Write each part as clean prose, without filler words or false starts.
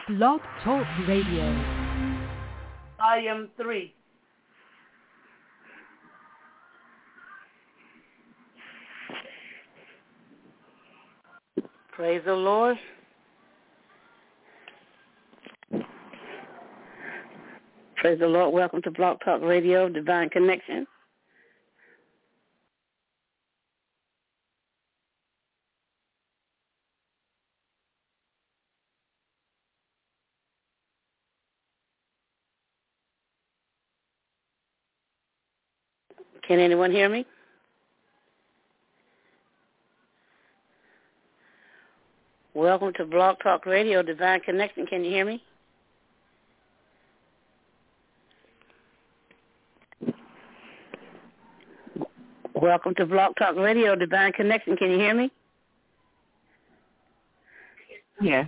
Blog Talk Radio. Volume 3. Praise the Lord. Praise the Lord. Welcome to Blog Talk Radio, Divine Connection. Can anyone hear me? Welcome to Blog Talk Radio, Divine Connection. Can you hear me? Welcome to Blog Talk Radio, Divine Connection. Can you hear me? Yeah.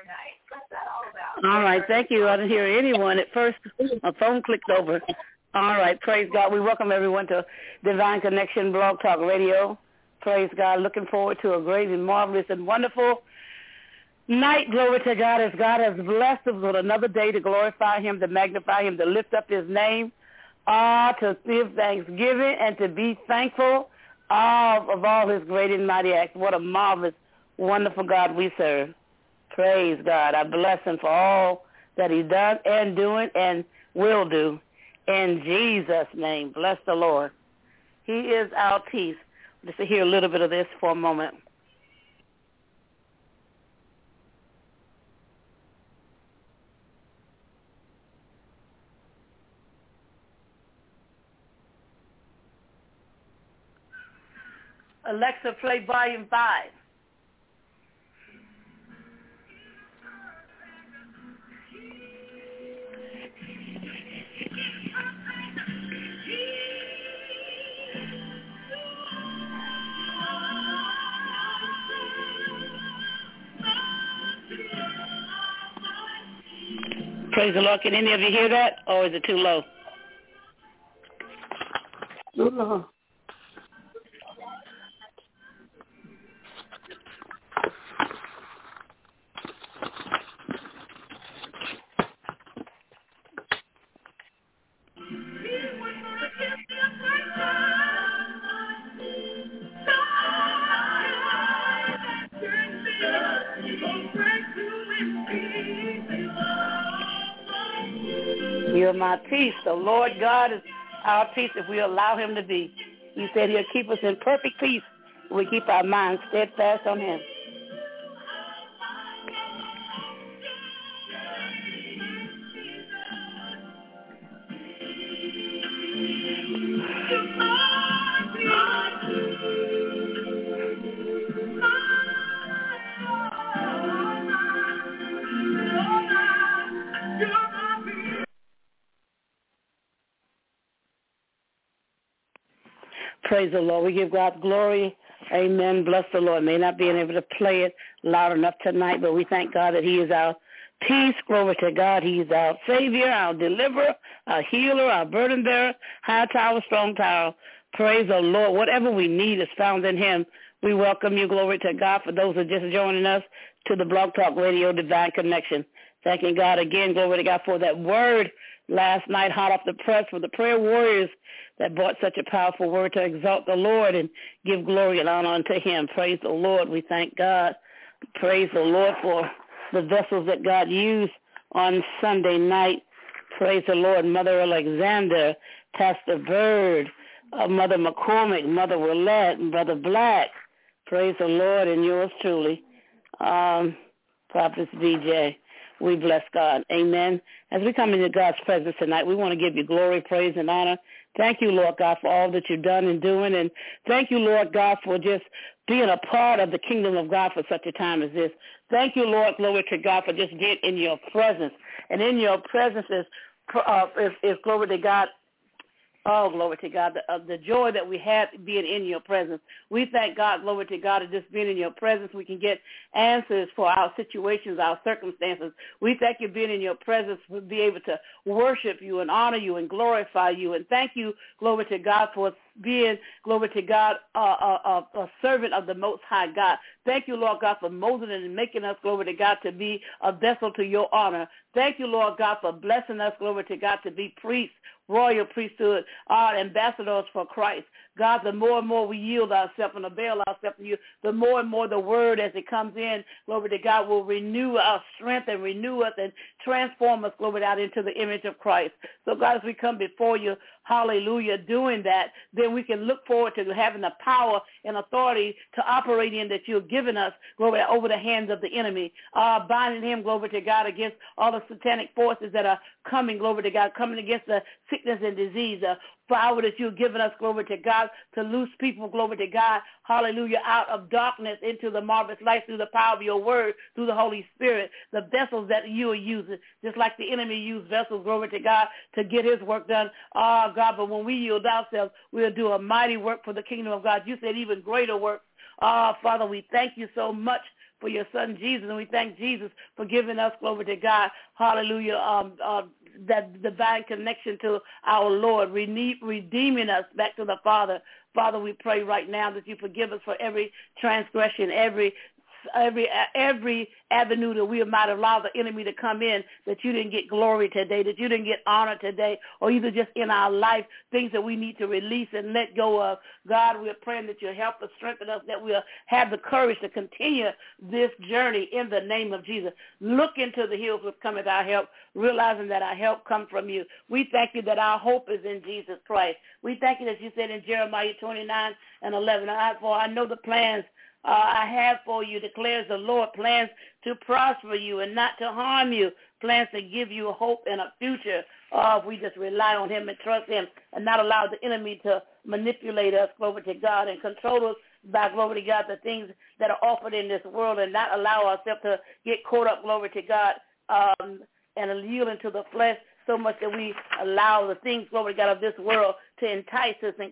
All right, thank you. I didn't hear anyone. At first, my phone clicked over. All right, praise God. We welcome everyone to Divine Connection Blog Talk Radio. Praise God. Looking forward to a great and marvelous and wonderful night. Glory to God, as God has blessed us with another day to glorify Him, to magnify Him, to lift up His name, to give thanksgiving and to be thankful of all His great and mighty acts. What a marvelous, wonderful God we serve. Praise God. I bless Him for all that He's done and doing and will do. In Jesus' name, bless the Lord. He is our peace. Just to hear a little bit of this for a moment. Alexa, play volume 5. Praise the Lord. Can any of you hear that, or is it too low? Too low. You're my peace. The Lord God is our peace if we allow Him to be. He said He'll keep us in perfect peace if we keep our minds steadfast on Him. Praise the Lord. We give God glory. Amen. Bless the Lord. May not be able to play it loud enough tonight, but we thank God that He is our peace. Glory to God. He is our Savior, our deliverer, our healer, our burden bearer, high tower, strong tower. Praise the Lord. Whatever we need is found in Him. We welcome you, glory to God, for those who are just joining us to the Blog Talk Radio Divine Connection. Thanking God again, glory to God, for that word last night, hot off the press, for the prayer warriors that brought such a powerful word to exalt the Lord and give glory and honor unto Him. Praise the Lord. We thank God. Praise the Lord for the vessels that God used on Sunday night. Praise the Lord. Mother Alexander, Pastor Bird, Mother McCormick, Mother Willette, and Brother Black. Praise the Lord, and yours truly, Prophet DJ. We bless God. Amen. As we come into God's presence tonight, we want to give you glory, praise, and honor. Thank you, Lord God, for all that you've done and doing. And thank you, Lord God, for just being a part of the kingdom of God for such a time as this. Thank you, Lord, glory to God, for just being in your presence. And in your presence is glory to God. Oh, glory to God, the joy that we have being in your presence. We thank God, glory to God, of just being in your presence. We can get answers for our situations, our circumstances. We thank you being in your presence. We'll be able to worship you and honor you and glorify you. And thank you, glory to God, for being, glory to God, a servant of the Most High God. Thank you, Lord God, for molding and making us, glory to God, to be a vessel to your honor. Thank you, Lord God, for blessing us, glory to God, to be priests, royal priesthood, our ambassadors for Christ. God, the more and more we yield ourselves and avail ourselves to you, the more and more the word as it comes in, glory to God, will renew our strength and renew us and transform us, glory to God, into the image of Christ. So, God, as we come before you, hallelujah, doing that, then we can look forward to having the power and authority to operate in that you've given us, glory, over the hands of the enemy, binding him, glory to God, against all the satanic forces that are coming, glory to God, coming against the sickness and disease, power that you've given us, glory to God, to loose people, glory to God, hallelujah, out of darkness into the marvelous light through the power of your word, through the Holy Spirit, the vessels that you are using, just like the enemy used vessels, glory to God, to get his work done. Oh, God, but when we yield ourselves, we'll do a mighty work for the kingdom of God. You said even greater work. Oh, Father, we thank you so much for your son Jesus, and we thank Jesus for giving us, glory to God, hallelujah, that divine connection to our Lord, redeeming us back to the Father. Father, we pray right now that you forgive us for every transgression, every avenue that we might allow the enemy to come in, that you didn't get glory today, that you didn't get honor today, or either just in our life, things that we need to release and let go of. God, we're praying that you'll help us, strengthen us, that we'll have the courage to continue this journey in the name of Jesus. Look into the hills which cometh our help, realizing that our help comes from you. We thank you that our hope is in Jesus Christ. We thank you that you said in Jeremiah 29:11, for I know the plans I have for you, declares the Lord, plans to prosper you and not to harm you, plans to give you a hope and a future. If we just rely on him and trust him and not allow the enemy to manipulate us, glory to God, and control us by, glory to God, the things that are offered in this world, and not allow ourselves to get caught up, glory to God, and yield into the flesh so much that we allow the things, glory to God, of this world to entice us and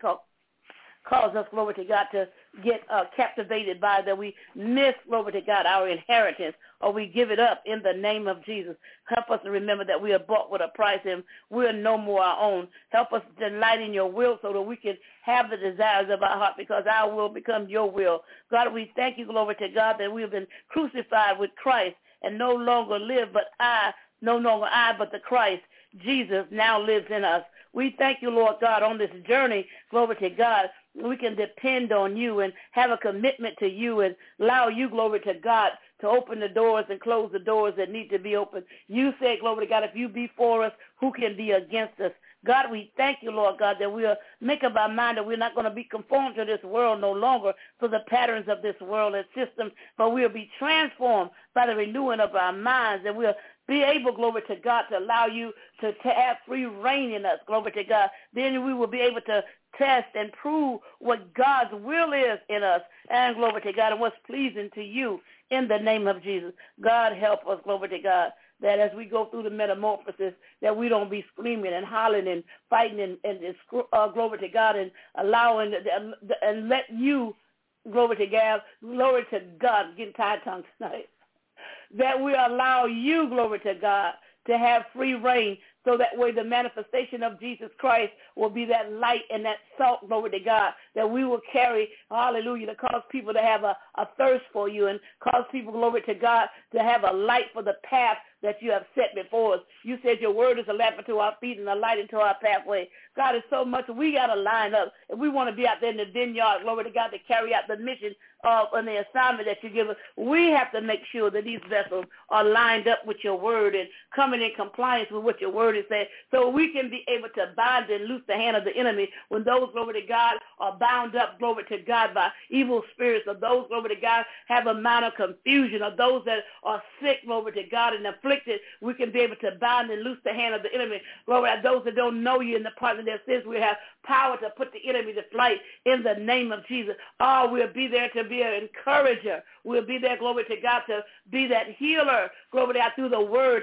cause us, glory to God, to get captivated by that. We miss, glory to God, our inheritance, or we give it up in the name of Jesus. Help us to remember that we are bought with a price and we are no more our own. Help us to delight in your will so that we can have the desires of our heart, because our will becomes your will. God, we thank you, glory to God, that we have been crucified with Christ and no longer live, but no longer I, but the Christ, Jesus, now lives in us. We thank you, Lord God, on this journey, glory to God, we can depend on you and have a commitment to you and allow you, glory to God, to open the doors and close the doors that need to be opened. You say, glory to God, if you be for us, who can be against us? God, we thank you, Lord God, that we'll make up our mind that we're not going to be conformed to this world no longer for the patterns of this world and system, but we'll be transformed by the renewing of our minds, and we'll be able, glory to God, to allow you to have free reign in us, glory to God. Then we will be able to test and prove what God's will is in us, and glory to God, and what's pleasing to you in the name of Jesus. God, help us, glory to God, that as we go through the metamorphosis, that we don't be screaming and hollering and fighting and glory to God, and allowing and let you, glory to God, getting tired tongue tonight, that we allow you, glory to God, to have free reign, so that way the manifestation of Jesus Christ will be that light and that salt, glory to God, that we will carry, hallelujah, to cause people to have a thirst for you and cause people, glory to God, to have a light for the path that you have set before us. You said your word is a lamp unto our feet and a light into our pathway. God, is so much we got to line up. If we want to be out there in the vineyard, glory to God, to carry out the mission and the assignment that you give us, we have to make sure that these vessels are lined up with your word and coming in compliance with what your word is saying, so we can be able to bind and loose the hand of the enemy when those, glory to God, are bound up, glory to God, by evil spirits, or those, glory to God, have a mind of confusion, or those that are sick, glory to God, and afflicted. We can be able to bind and loose the hand of the enemy. Glory to those that don't know you in the pardon of their sins. We have power to put the enemy to flight in the name of Jesus. Oh, we'll be there to be an encourager. We'll be there, glory to God, to be that healer, glory to God, through the word, to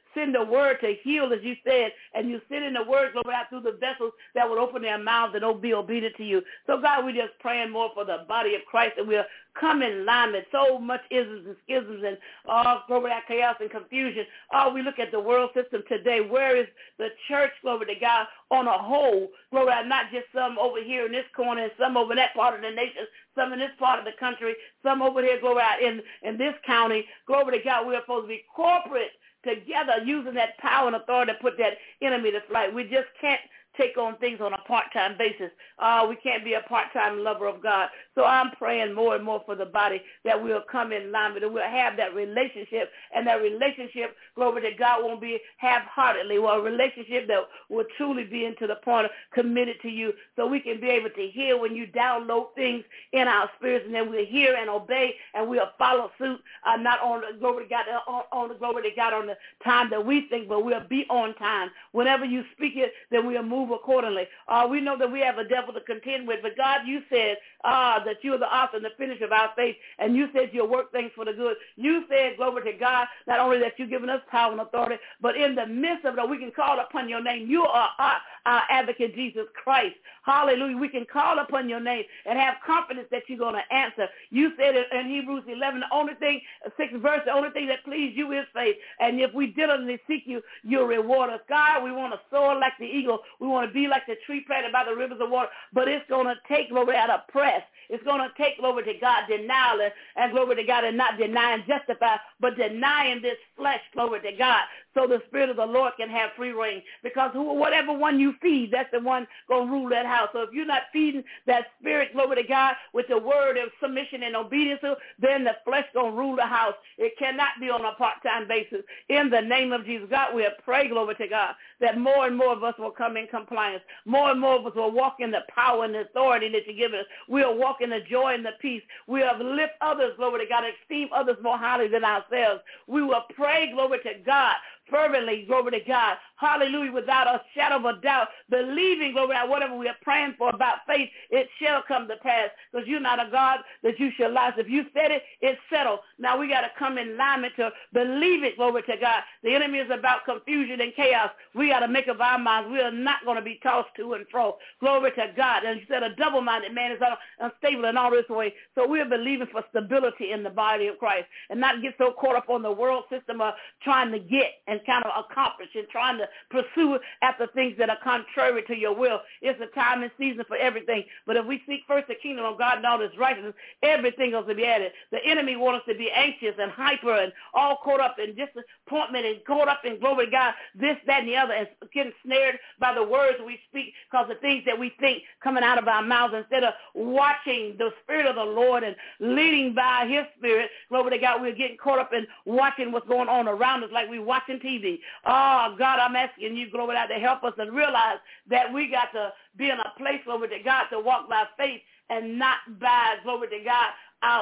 send the word to heal, as you said, and you send in the word, Lord, out through the vessels that would open their mouths and be obedient to you. So, God, we're just praying more for the body of Christ, and we'll come in alignment. So much isms and schisms and glory to chaos and confusion. We look at the world system today. Where is the church, glory to God, on a whole? Glory to God, not just some over here in this corner and some over in that part of the nation, some in this part of the country, some over here, glory to God, in this county. Glory to God, we're supposed to be corporate together, using that power and authority to put that enemy to flight. We just can't take on things on a part-time basis. We can't be a part-time lover of God. So I'm praying more and more for the body that we'll come in alignment and we'll have that relationship, and that relationship, glory to God, won't be half-heartedly. Well, a relationship that will truly be into the point of committed to you, so we can be able to hear when you download things in our spirits, and then we'll hear and obey, and we'll follow suit, not on the glory to God, on the glory to God on the time that we think, but we'll be on time. Whenever you speak it, then we'll move accordingly. We know that we have a devil to contend with, but God, you said that you are the author and the finisher of our faith, and you said you'll work things for the good. You said, glory to God, not only that you've given us power and authority, but in the midst of it, we can call upon your name. You are our advocate, Jesus Christ. Hallelujah. We can call upon your name and have confidence that you're going to answer. You said in Hebrews 11, the only thing, 6th verse, the only thing that pleases you is faith. And if we diligently seek you, you'll reward us. God, we want to soar like the eagle. We want to be like the tree planted by the rivers of water. But it's going to take, glory to God, a press. It's going to take, glory to God, denial and glory to God, and not denying, justify, but denying this flesh, glory to God, so the Spirit of the Lord can have free reign. Because whatever one you feed, that's the one going to rule that house. So if you're not feeding that spirit, glory to God, with the word of submission and obedience, then the flesh going to rule the house. It cannot be on a part-time basis. In the name of Jesus, God, we pray, glory to God, that more and more of us will come in compliance. More and more of us will walk in the power and the authority that you've given us. We'll walk in the joy and the peace. We'll lift others, glory to God, esteem others more highly than ourselves. We will pray, glory to God, fervently, glory to God, hallelujah, without a shadow of a doubt, believing, glory to God, whatever we are praying for about faith, it shall come to pass, because you're not a God that you shall lie. So if you said it, it's settled. Now we got to come in alignment to believe it, glory to God. The enemy is about confusion and chaos. We got to make up our minds. We are not going to be tossed to and fro. Glory to God. And you said a double-minded man is unstable in all this way. So we're believing for stability in the body of Christ, and not get so caught up on the world system of trying to get and kind of accomplish and trying to pursue after things that are contrary to your will. It's a time and season for everything. But if we seek first the kingdom of God and all his righteousness, everything else will be added. The enemy wants us to be anxious and hyper and all caught up in disappointment and caught up in, glory to God, this, that, and the other, and getting snared by the words we speak, because the things that we think coming out of our mouths, instead of watching the Spirit of the Lord and leading by his Spirit, glory to God, we're getting caught up in watching what's going on around us like we're watching TV. Oh, God, I'm asking you, glory to God, to help us and realize that we got to be in a place, glory to God, to walk by faith and not by, glory to God,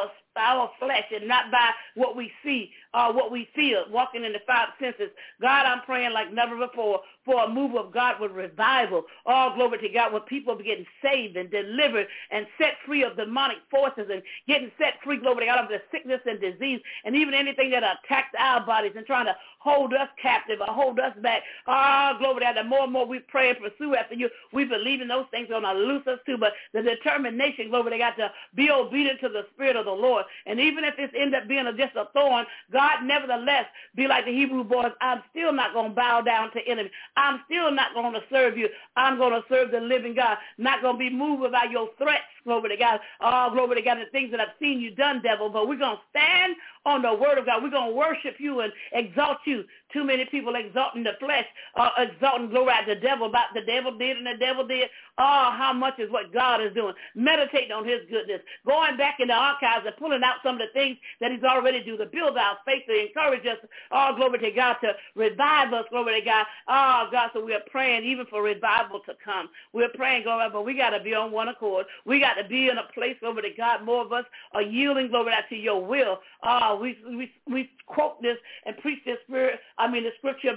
our flesh, and not by what we see, what we feel, walking in the five senses. God, I'm praying like never before for a move of God with revival. Oh, glory to God, where people are getting saved and delivered and set free of demonic forces and getting set free, glory to God, of the sickness and disease and even anything that attacks our bodies and trying to hold us captive or hold us back. Oh, glory to God, the more and more we pray and pursue after you, we believe in those things are going to loose us too, but the determination, glory to God, to be obedient to the Spirit of the Lord. And even if it ends up being just a thorn, God, nevertheless, be like the Hebrew boys, I'm still not going to bow down to enemy. I'm still not going to serve you. I'm going to serve the living God. Not going to be moved by your threats, glory to God. Oh, glory to God, the things that I've seen you done, devil. But we're going to stand on the word of God. We're going to worship you and exalt you. Too many people exalting the flesh, exalting, glory to the devil, about the devil did and the devil did. Oh, how much is what God is doing. Meditating on his goodness. Going back in the archives and pulling out some of the things that he's already done to build our faith, to encourage us. Oh, glory to God, to revive us, glory to God. Oh, God, so we're praying even for revival to come. We're praying, glory, but we got to be on one accord. We got to be in a place, glory to God, more of us are yielding, glory to your will. We quote this and preach this the scripture about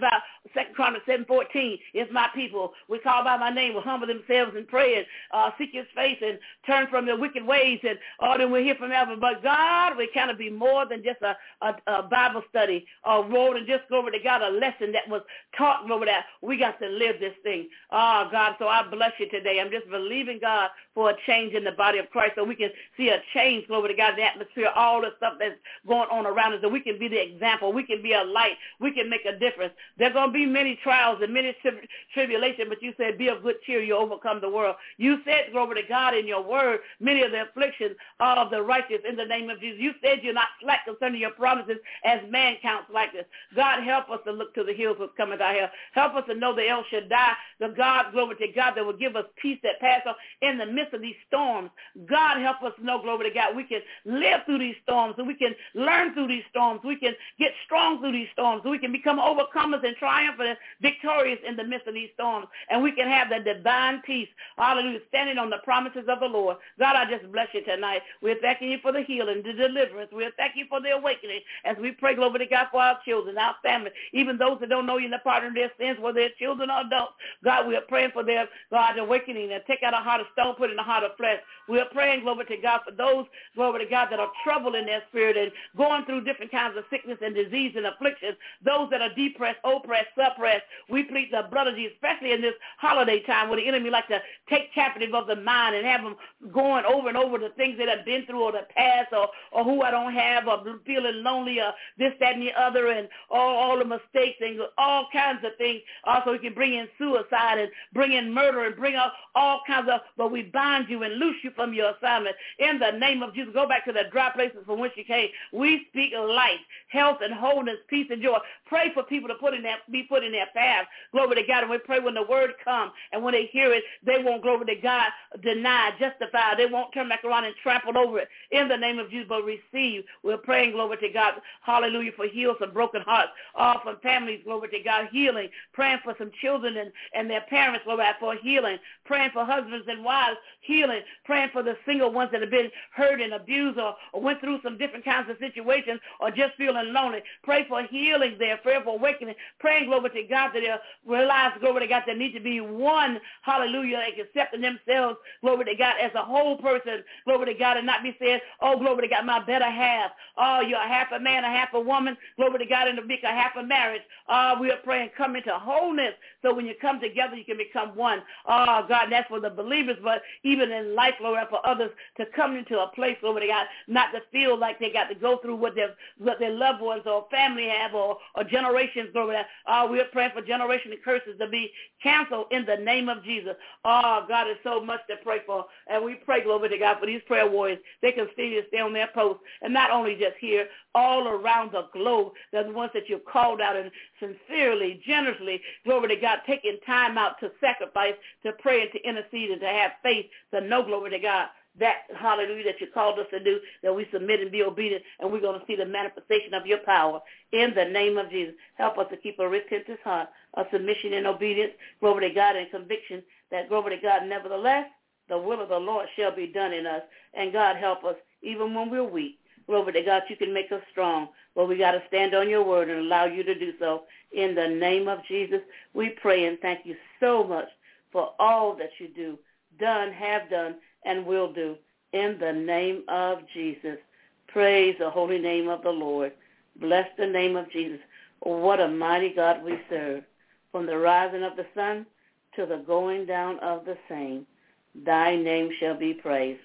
2 Chronicles 7:14, if my people, we call by my name, will humble themselves and pray and seek his face and turn from their wicked ways, and then we'll hear from heaven. But God, we kind of be more than just a Bible study or more than just, glory to God, a lesson that was taught over that. We got to live this thing. Oh, God, so I bless you today. I'm just believing, God, for a change in the body of Christ so we can see a change, glory to God, the atmosphere, all the stuff that's going on around us, so we can be the example. We can be a light. We can make a difference. There's going to be many trials and many tribulations, but you said, be of good cheer, you overcome the world. You said, glory to God, in your word, many of the afflictions of the righteous in the name of Jesus. You said you're not slack concerning your promises as man counts like this. God, help us to look to the hills which cometh our help. Help us to know the El Shaddai, the God, glory to God, that will give us peace that passes in the midst of these storms. God, help us to know, glory to God, we can live through these storms, so we can learn through these storms, we can get strong through these storms, so we can become overcomers and triumphant and victorious in the midst of these storms, and we can have the divine peace, hallelujah, standing on the promises of the Lord. God, I just bless you tonight. We're thanking you for the healing, the deliverance. We're thanking you for the awakening as we pray, glory to God, for our children, our family, even those that don't know you in the pardon of their sins, whether they're children or adults. God, we are praying for their, God, awakening and take out a heart of stone, put in a heart of flesh. We are praying, glory to God, for those, glory to God, that are troubled in their spirit and going through different kinds of sickness and disease and afflictions, those that are depressed, oppressed, suppressed. We plead the blood of Jesus, especially in this holiday time where the enemy likes to take captive of the mind and have them going over and over the things that have been through or the past or who I don't have or feeling lonely or this, that, and the other, and all the mistakes and all kinds of things. Also, we can bring in suicide and bring in murder and bring up all kinds of, but we bind you and loose you from your assignment. In the name of Jesus, go back to the dry places from which you came. We speak life, health, and wholeness, peace, and joy. Pray for people to be put in their path. Glory to God. And we pray when the word comes and when they hear it, they won't, glory to God, deny, justify. They won't turn back around and trample over it. In the name of Jesus, but receive. We're praying, glory to God, hallelujah, for heal some broken hearts, all from families, glory to God, healing. Praying for some children and their parents, glory to God, for healing. Praying for husbands and wives, healing. Praying for the single ones that have been hurt and abused or went through some different kinds of situations or just feeling lonely. Pray for healing there, prayer for awakening. Praying, glory to God, that they'll realize, glory to God, there need to be one, hallelujah, accepting themselves, glory to God, as a whole person, glory to God, and not be saying, oh, glory to God, my better half. Oh, you're a half a man, a half a woman, glory to God, and to make a half a marriage. We are praying, come into wholeness, so when you come together, you can become one. Oh, God, that's for the believers, but even in life, Lord, for others to come into a place, glory to God, not to feel like they got to go through what their loved ones or family have or generations, glory to God. We are praying for generation curses to be canceled in the name of Jesus. Oh, God, is so much to pray for, and we pray, glory to God, for these prayer warriors. They continue to stay on their post, and not only just here, all around the globe, the ones that you've called out and sincerely, generously, glory to God, taking time out to sacrifice, to pray and to intercede and to have faith, to know, glory to God, that, hallelujah, that you called us to do, that we submit and be obedient, and we're going to see the manifestation of your power in the name of Jesus. Help us to keep a repentant heart, a submission and obedience, glory to God, and conviction that, glory to God, nevertheless, the will of the Lord shall be done in us. And God, help us even when we're weak. Glory to God, you can make us strong. But we got to stand on your word and allow you to do so. In the name of Jesus, we pray and thank you so much for all that you do, done, have done, and will do. In the name of Jesus. Praise the holy name of the Lord. Bless the name of Jesus. What a mighty God we serve. From the rising of the sun to the going down of the same, thy name shall be praised.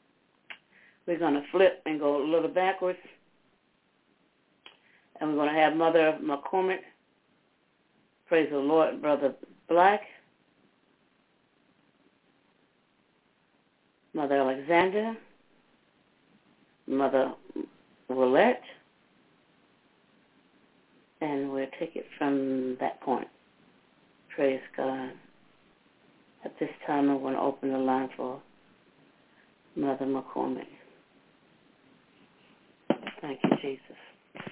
We're going to flip and go a little backwards. And we're going to have Mother McCormick. Praise the Lord, Brother Black. Mother Alexander. Mother Willette. And we'll take it from that point. Praise God. At this time, I'm going to open the line for Mother McCormick. Thank you, Jesus.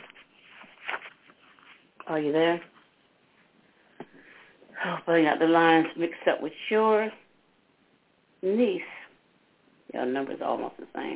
Are you there? Oh, I got the lines mixed up with your niece. Your number's almost the same.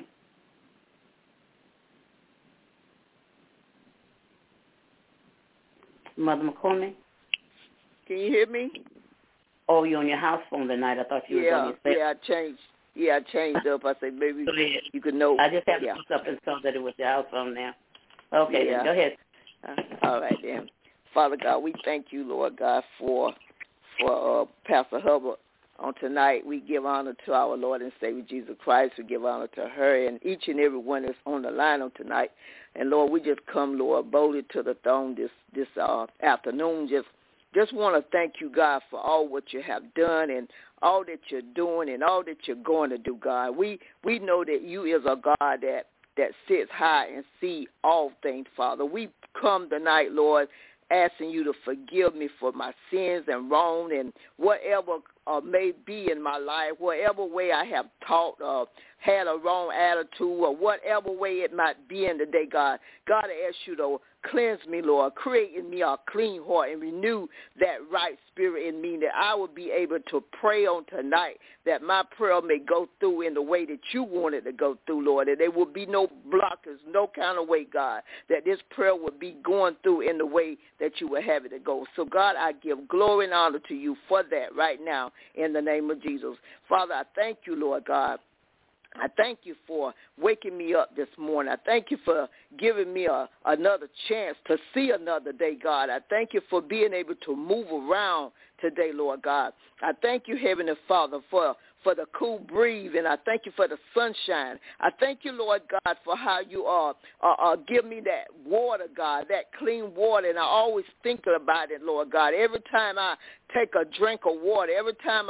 Mother McCormick? Can you hear me? Oh, you're on your house phone tonight. I thought you was on your cell. I changed up. I said maybe you could know. I just have to look up and saw that it was your house phone now. Okay, then go ahead. All right, then. Father God, we thank you, Lord God, for Pastor Hubbard. On tonight, we give honor to our Lord and Savior Jesus Christ. We give honor to her and each and every one that's on the line on tonight. And, Lord, we just come, Lord, boldly to the throne this afternoon. Just want to thank you, God, for all what you have done and all that you're doing and all that you're going to do, God. We know that you is a God that sits high and see all things, Father. We come tonight, Lord, asking you to forgive me for my sins and wrong and whatever may be in my life, whatever way I have taught or had a wrong attitude or whatever way it might be in the day, God. God, I ask you to cleanse me, Lord, create in me a clean heart and renew that right spirit in me that I will be able to pray on tonight, that my prayer may go through in the way that you want it to go through, Lord, that there will be no blockers, no kind of way, God, that this prayer will be going through in the way that you will have it to go. So, God, I give glory and honor to you for that right now in the name of Jesus. Father, I thank you, Lord God. I thank you for waking me up this morning. I thank you for giving me another chance to see another day, God. I thank you for being able to move around today, Lord God. I thank you, Heavenly Father, for the cool breeze, and I thank you for the sunshine. I thank you, Lord God, for how you give me that water, God, that clean water, and I always think about it, Lord God. Every time I take a drink of water, every time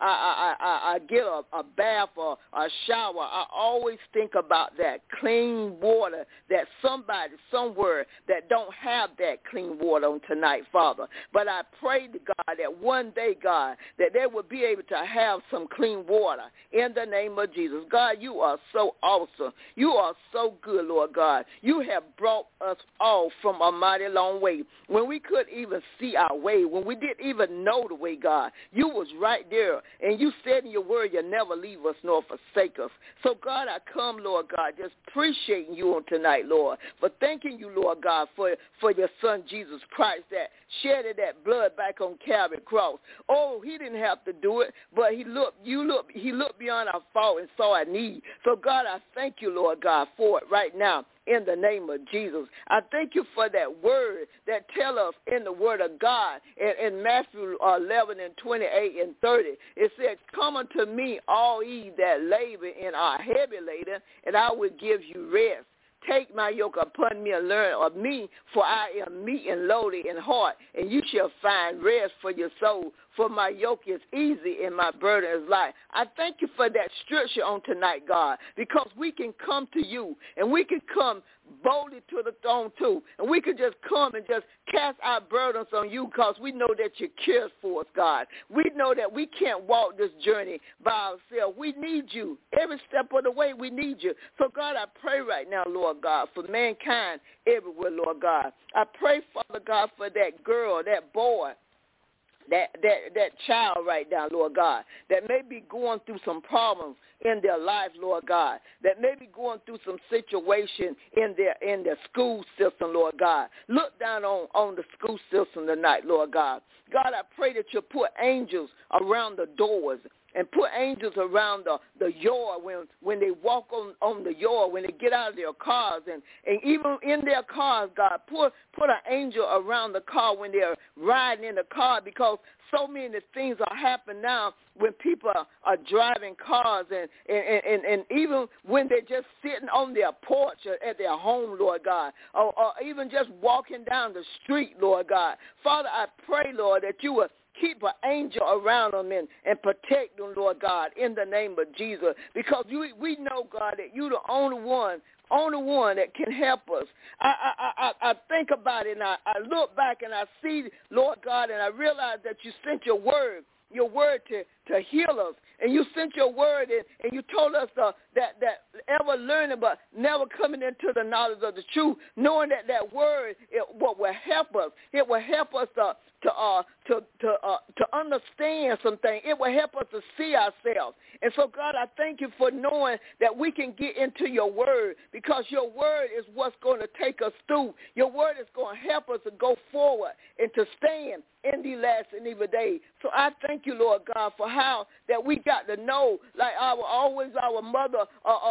I get a bath or a shower, I always think about that clean water, that somebody somewhere that don't have that clean water on tonight, Father. But I pray to God that one day, God, that they will be able to have some clean water in the name of Jesus. God, you are so awesome. You are so good, Lord God. You have brought us all from a mighty long way. When we couldn't even see our way, when we didn't even know the way, God, you was right there. And you said in your word, you'll never leave us nor forsake us. So, God, I come, Lord God, just appreciating you on tonight, Lord, for thanking you, Lord God, for your son, Jesus Christ, that shedded that blood back on Calvary cross. Oh, he didn't have to do it, but he looked beyond our fault and saw our need. So, God, I thank you, Lord God, for it right now in the name of Jesus. I thank you for that word that tell us in the word of God in Matthew 11 and 28 and 30. It said, come unto me, all ye that labor and are heavy laden, and I will give you rest. Take my yoke upon me and learn of me, for I am meek and lowly in heart, and you shall find rest for your soul. For my yoke is easy and my burden is light. I thank you for that scripture on tonight, God, because we can come to you and we can come boldly to the throne too. And we can just come and just cast our burdens on you because we know that you care for us, God. We know that we can't walk this journey by ourselves. We need you. Every step of the way, we need you. So, God, I pray right now, Lord God, for mankind everywhere, Lord God. I pray, Father God, for that girl, that boy, that child right now, Lord God, that may be going through some problems in their life, Lord God, that may be going through some situation in their school system, Lord God. Look down on the school system tonight, Lord God. God, I pray that you put angels around the doors and put angels around the yard when they walk on the yard, when they get out of their cars, and even in their cars, God, put an angel around the car when they're riding in the car, because so many things are happening now when people are driving cars and even when they're just sitting on their porch or at their home, Lord God, or even just walking down the street, Lord God. Father, I pray, Lord, that you will keep an angel around them and protect them, Lord God, in the name of Jesus. Because we know, God, that you're the only one that can help us. I think about it, and I look back and I see, Lord God, and I realize that you sent your word to heal us. And you sent your word in, and you told us that ever learning but never coming into the knowledge of the truth, knowing that word what will help us. It will help us to understand something. It will help us to see ourselves. And so, God, I thank you for knowing that we can get into your word, because your word is what's going to take us through. Your word is going to help us to go forward and to stand in the last and evil day. So I thank you, Lord God, for how that we got to know, like our mother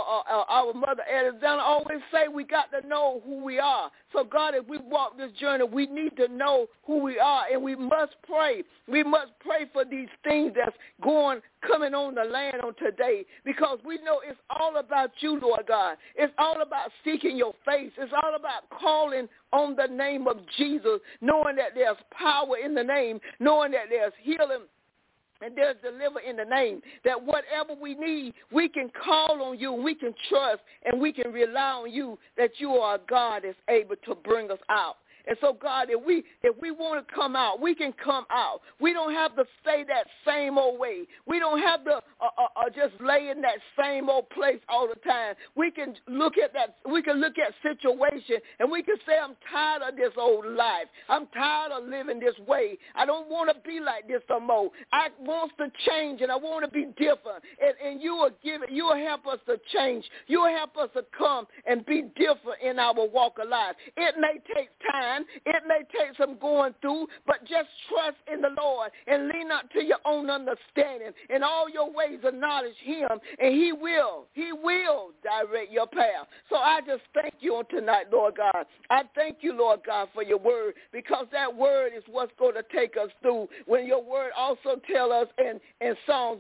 Alexander always say, we got to know who we are. So God, if we walk this journey, we need to know who we are, and we must pray. We must pray for these things that's coming on the land on today, because we know it's all about you, Lord God. It's all about seeking your face. It's all about calling on the name of Jesus, knowing that there's power in the name, knowing that there's healing and there's deliverance in the name, that whatever we need, we can call on you, we can trust, and we can rely on you, that you are a God that's able to bring us out. And so, God, if we want to come out, we can come out. We don't have to stay that same old way. We don't have to just lay in that same old place all the time. We can look at that. We can look at situation, and we can say, I'm tired of this old life. I'm tired of living this way. I don't want to be like this no more. I want to change, and I want to be different. And you will give it. You will help us to change. You will help us to come and be different in our walk of life. It may take time. It may take some going through, but just trust in the Lord and lean not to your own understanding. In all your ways acknowledge him, and he will direct your path. So I just thank you on tonight, Lord God. I thank you, Lord God, for your word, because that word is what's going to take us through. When your word also tell us in Psalms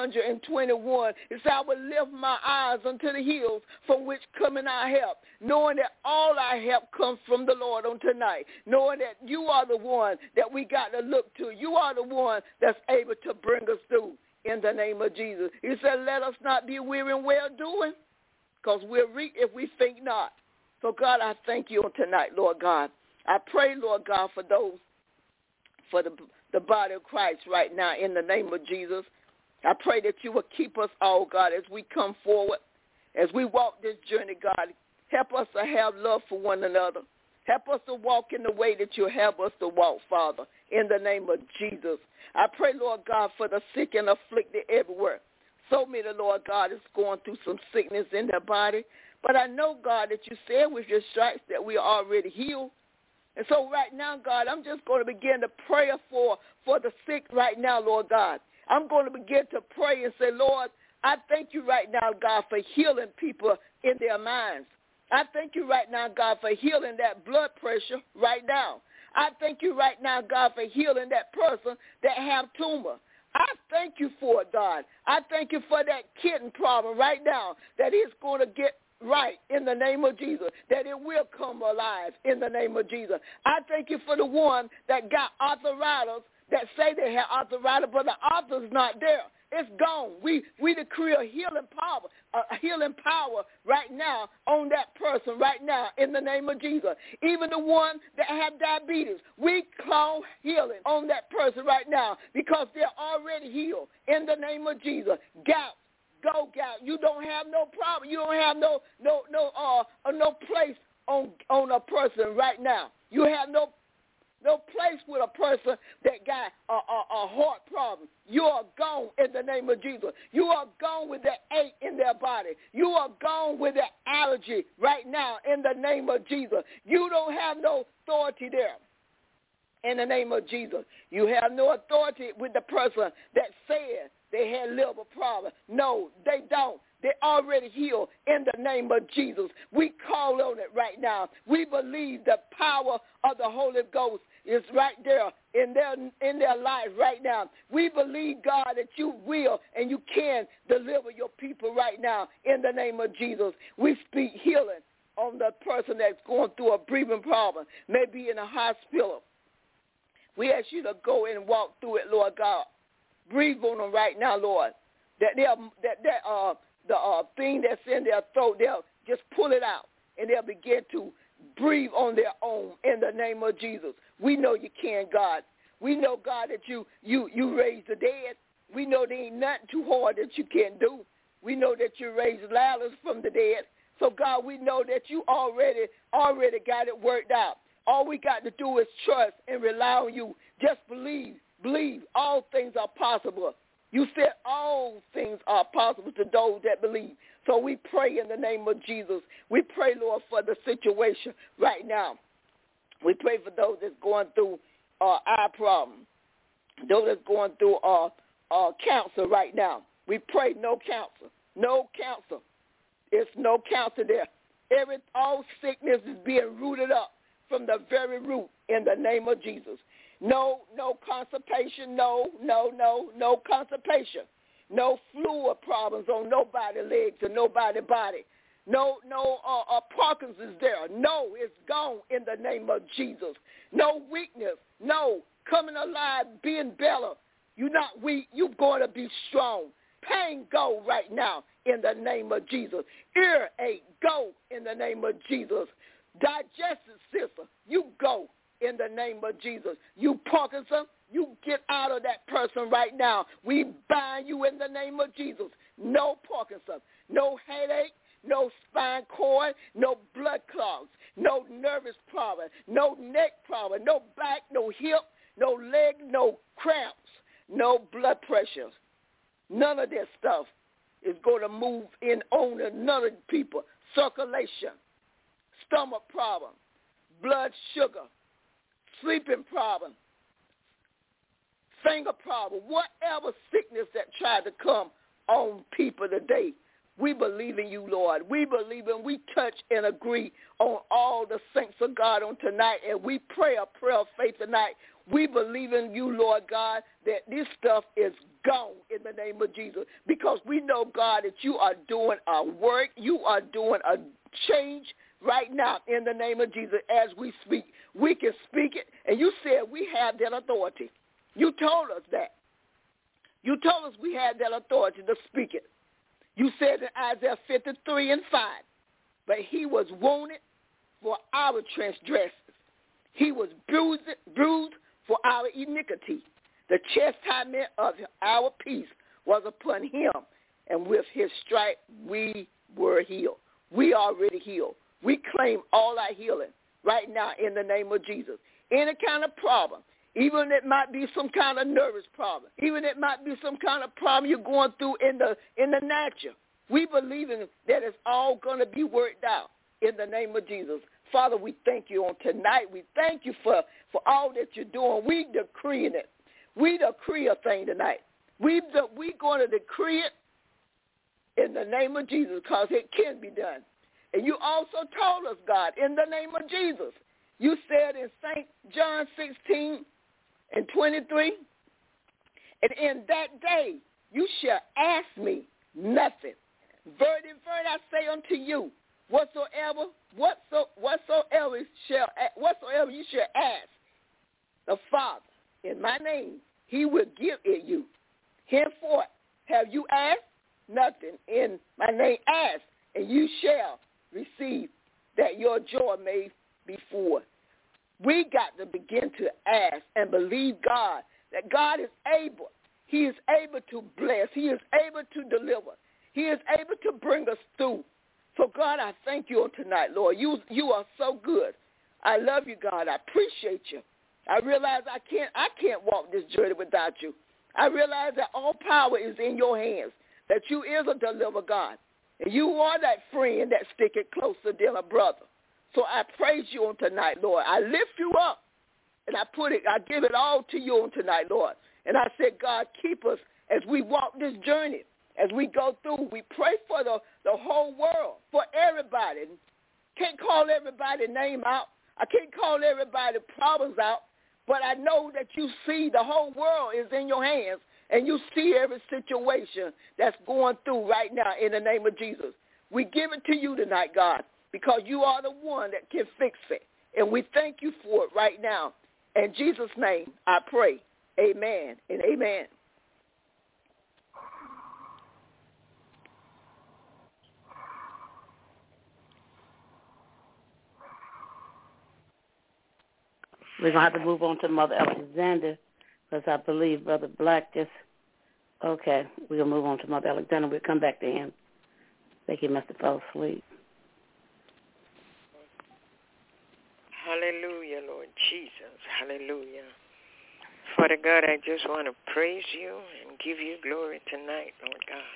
121, it says, I will lift my eyes unto the hills from which cometh our help, knowing that all our help comes from the Lord on tonight. Knowing that you are the one that we got to look to. You are the one that's able to bring us through in the name of Jesus. He said, let us not be weary in well-doing, because we'll reap if we think not. So, God, I thank you on tonight, Lord God. I pray, Lord God, for those, for the body of Christ right now in the name of Jesus. I pray that you will keep us all, God, as we come forward, as we walk this journey, God. Help us to have love for one another. Help us to walk in the way that you have us to walk, Father, in the name of Jesus. I pray, Lord God, for the sick and afflicted everywhere. So many, Lord God, is going through some sickness in their body. But I know, God, that you said with your stripes that we are already healed. And so right now, God, I'm just going to begin to pray for the sick right now, Lord God. I'm going to begin to pray and say, Lord, I thank you right now, God, for healing people in their minds. I thank you right now, God, for healing that blood pressure right now. I thank you right now, God, for healing that person that have tumor. I thank you for it, God. I thank you for that kidney problem right now, that it's going to get right in the name of Jesus, that it will come alive in the name of Jesus. I thank you for the one that got arthritis, that say they have arthritis, but the arthritis not there. It's gone. We decree a healing power right now on that person right now in the name of Jesus. Even the one that have diabetes, we call healing on that person right now, because they're already healed in the name of Jesus. Gout. Go gout. You don't have no problem. You don't have no place on a person right now. You have no place with a person that got a heart problem. You are gone in the name of Jesus. You are gone with that ache in their body. You are gone with that allergy right now in the name of Jesus. You don't have no authority there in the name of Jesus. You have no authority with the person that said they had liver problem. No, they don't. They're already healed in the name of Jesus. We call on it right now. We believe the power of the Holy Ghost is right there in their life right now. We believe, God, that you will and you can deliver your people right now in the name of Jesus. We speak healing on the person that's going through a breathing problem, maybe in a hospital. We ask you to go and walk through it, Lord God. Breathe on them right now, Lord. The thing that's in their throat, they'll just pull it out, and they'll begin to breathe on their own in the name of Jesus. We know you can, God. We know, God, that you raise the dead. We know there ain't nothing too hard that you can't do. We know that you raised Lazarus from the dead. So, God, we know that you already got it worked out. All we got to do is trust and rely on you. Just believe. Believe. All things are possible. You said all things are possible to those that believe. So we pray in the name of Jesus. We pray, Lord, for the situation right now. We pray for those that's going through eye problem, those that's going through cancer right now. We pray no cancer. No cancer. It's no cancer there. All sickness is being rooted up from the very root in the name of Jesus. No constipation. No constipation. No fluid problems on nobody's legs or nobody's body. No Parkinson's there. No, it's gone in the name of Jesus. No weakness. No coming alive, being better. You're not weak. You're going to be strong. Pain, go right now in the name of Jesus. Earache, go in the name of Jesus. Digestive system, you go in the name of Jesus. You Parkinson, you get out of that person right now. We bind you in the name of Jesus. No Parkinson, no headache, no spine cord, no blood clots, no nervous problem, no neck problem, no back, no hip, no leg, no cramps, no blood pressures. None of that stuff is going to move in on another people. Circulation, stomach problem, blood sugar, sleeping problem, finger problem, whatever sickness that tried to come on people today, we believe in you, Lord. We believe and we touch and agree on all the saints of God on tonight, and we pray a prayer of faith tonight. We believe in you, Lord God, that this stuff is gone in the name of Jesus, because we know, God, that you are doing a work. You are doing a change right now in the name of Jesus as we speak. We can speak it, and you said we have that authority. You told us that. You told us we had that authority to speak it. You said in Isaiah 53:5, but he was wounded for our transgressions. He was bruised for our iniquity. The chastisement of our peace was upon him, and with his stripe we were healed. We already healed. We claim all our healing right now in the name of Jesus. Any kind of problem, even it might be some kind of nervous problem, even it might be some kind of problem you're going through in the natural, we believe in that it's all going to be worked out in the name of Jesus. Father, we thank you on tonight. We thank you for all that you're doing. We decreeing it. We decree a thing tonight. We're going to decree it in the name of Jesus, because it can be done. And you also told us, God, in the name of Jesus. You said in St. John 16:23, and in that day you shall ask me nothing. Verily, verily, I say unto you, whatsoever you shall ask the Father in my name, he will give it you. Henceforth, have you asked? Nothing in my name ask, and you shall receive, that your joy may be full. We got to begin to ask and believe God, that God is able. He is able to bless. He is able to deliver. He is able to bring us through. So, God, I thank you on tonight, Lord. You are so good. I love you, God. I appreciate you. I realize I can't walk this journey without you. I realize that all power is in your hands, that you is a deliverer, God. And you are that friend that stick it closer than a brother. So I praise you on tonight, Lord. I lift you up, and I give it all to you on tonight, Lord. And I said, God, keep us as we walk this journey, as we go through. We pray for the whole world, for everybody. Can't call everybody's name out. I can't call everybody's problems out, but I know that you see the whole world is in your hands, and you see every situation that's going through right now in the name of Jesus. We give it to you tonight, God, because you are the one that can fix it, and we thank you for it right now. In Jesus' name, I pray. Amen and amen. We're going to have to move on to Mother Alexander, because I believe Brother Black just Okay, we're going to move on to Mother Alexander. We'll come back to him. I think he must have fell asleep. Hallelujah, Lord Jesus. Hallelujah. Father God, I just want to praise you and give you glory tonight, Lord God.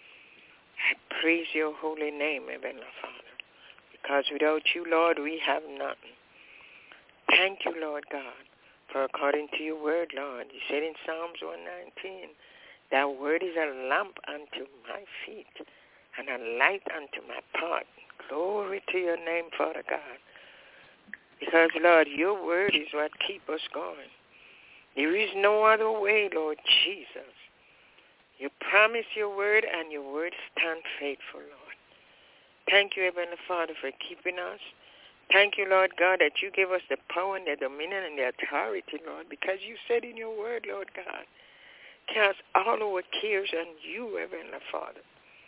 I praise your holy name, Heavenly Father, because without you, Lord, we have nothing. Thank you, Lord God, for according to your word, Lord, you said in Psalms 119, that word is a lamp unto my feet and a light unto my path. Glory to your name, Father God. Because, Lord, your word is what keeps us going. There is no other way, Lord Jesus. You promise your word, and your word stand faithful, Lord. Thank you, Heavenly Father, for keeping us. Thank you, Lord God, that you give us the power and the dominion and the authority, Lord, because you said in your word, Lord God, cast all our cares on you, Heavenly Father.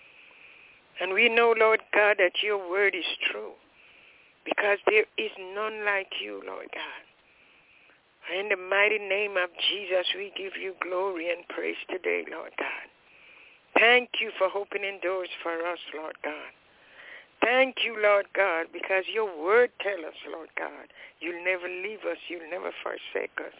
And we know, Lord God, that your word is true, because there is none like you, Lord God. In the mighty name of Jesus, we give you glory and praise today, Lord God. Thank you for opening doors for us, Lord God. Thank you, Lord God, because your word tells us, Lord God, you'll never leave us, you'll never forsake us.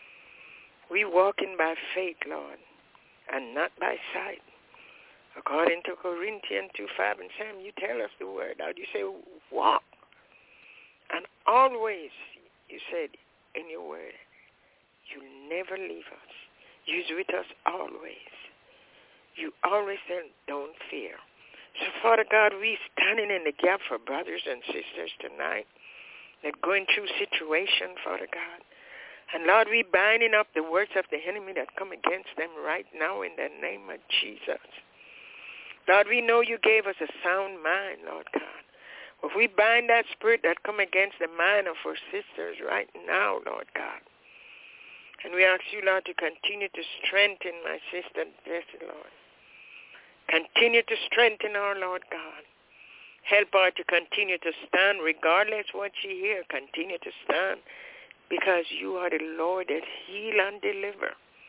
We walk in by faith, Lord, and not by sight. According to Corinthians 2:5 and 7, you tell us the word out. You say, walk. And always, you said in your word, you'll never leave us. You're with us always. You always said, don't fear. So, Father God, we standing in the gap for brothers and sisters tonight that going through situation, Father God. And, Lord, we binding up the words of the enemy that come against them right now in the name of Jesus. Lord, we know you gave us a sound mind, Lord God. If we bind that spirit that come against the mind of our sisters right now, Lord God. And we ask you, Lord, to continue to strengthen my sister Jessie, Lord. Continue to strengthen her, Lord God. Help her to continue to stand regardless what she hears. Continue to stand because you are the Lord that heal and deliver.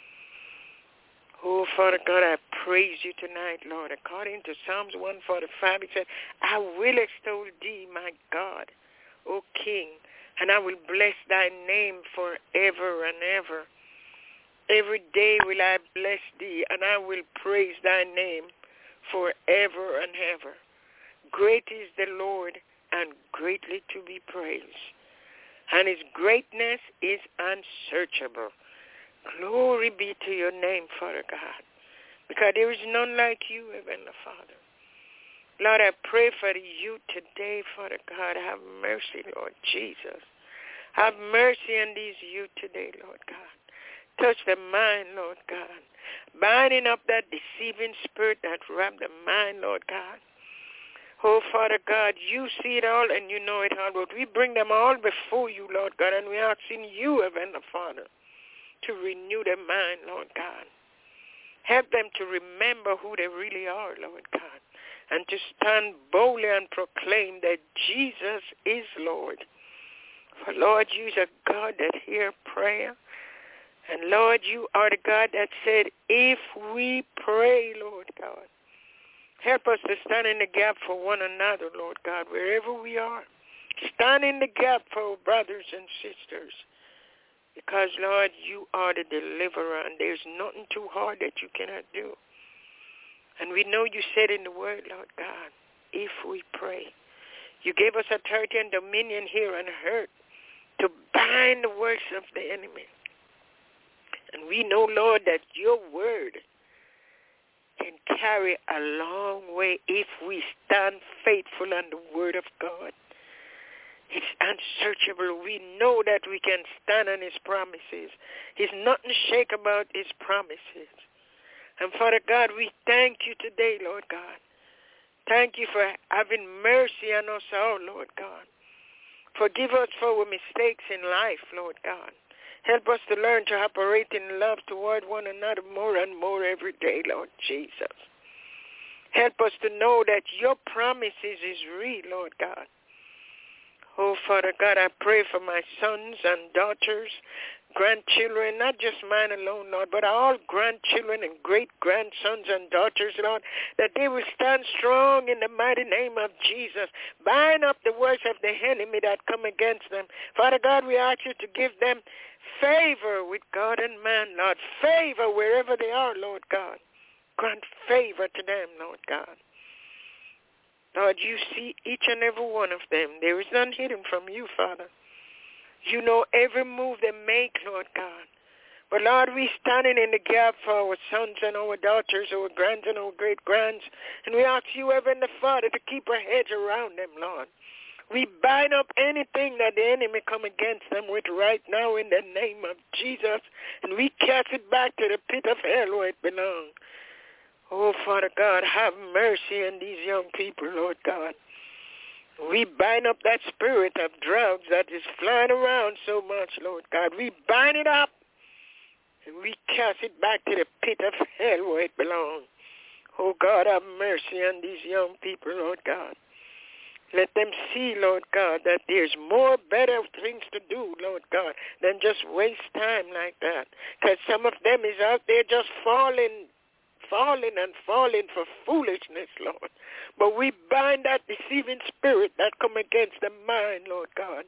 Oh, Father God, I praise you tonight, Lord. According to Psalms 145, it said, I will extol thee, my God, O King, and I will bless thy name forever and ever. Every day will I bless thee, and I will praise thy name forever and ever. Great is the Lord, and greatly to be praised, and his greatness is unsearchable. Glory be to your name, Father God, because there is none like you, Heavenly Father. Lord, I pray for the youth today, Father God. Have mercy, Lord Jesus. Have mercy on these youth today, Lord God. Touch the mind, Lord God. Binding up that deceiving spirit that wrapped the mind, Lord God. Oh, Father God, you see it all and you know it all, but we bring them all before you, Lord God, and we are asking you, Heavenly Father, to renew their mind, Lord God. Help them to remember who they really are, Lord God, and to stand boldly and proclaim that Jesus is Lord. For, Lord, you are a God that hears prayer. And, Lord, you are the God that said, if we pray, Lord God, help us to stand in the gap for one another, Lord God, wherever we are. Stand in the gap for our brothers and sisters. Because, Lord, you are the deliverer, and there's nothing too hard that you cannot do. And we know you said in the word, Lord God, if we pray. You gave us authority and dominion here on earth to bind the works of the enemy. And we know, Lord, that your word can carry a long way if we stand faithful on the word of God. It's unsearchable. We know that we can stand on his promises. There's nothing shake about his promises. And Father God, we thank you today, Lord God. Thank you for having mercy on us all, Lord God. Forgive us for our mistakes in life, Lord God. Help us to learn to operate in love toward one another more and more every day, Lord Jesus. Help us to know that your promises is real, Lord God. Oh, Father God, I pray for my sons and daughters grandchildren, not just mine alone, Lord, but all grandchildren and great-grandsons and daughters, Lord, that they will stand strong in the mighty name of Jesus. Bind up the works of the enemy that come against them. Father God, we ask you to give them favor with God and man, Lord. Favor wherever they are, Lord God. Grant favor to them, Lord God. Lord, you see each and every one of them. There is none hidden from you, Father. You know every move they make, Lord God. But, Lord, we standing in the gap for our sons and our daughters, our grands and our great-grands. And we ask you, Heavenly Father, to keep a hedge around them, Lord. We bind up anything that the enemy come against them with right now in the name of Jesus. And we cast it back to the pit of hell where it belongs. Oh, Father God, have mercy on these young people, Lord God. We bind up that spirit of drugs that is flying around so much, Lord God. We bind it up and we cast it back to the pit of hell where it belongs. Oh, God, have mercy on these young people, Lord God. Let them see, Lord God, that there's more better things to do, Lord God, than just waste time like that. Because some of them is out there just falling for foolishness, Lord. But we bind that deceiving spirit that come against the mind, Lord God.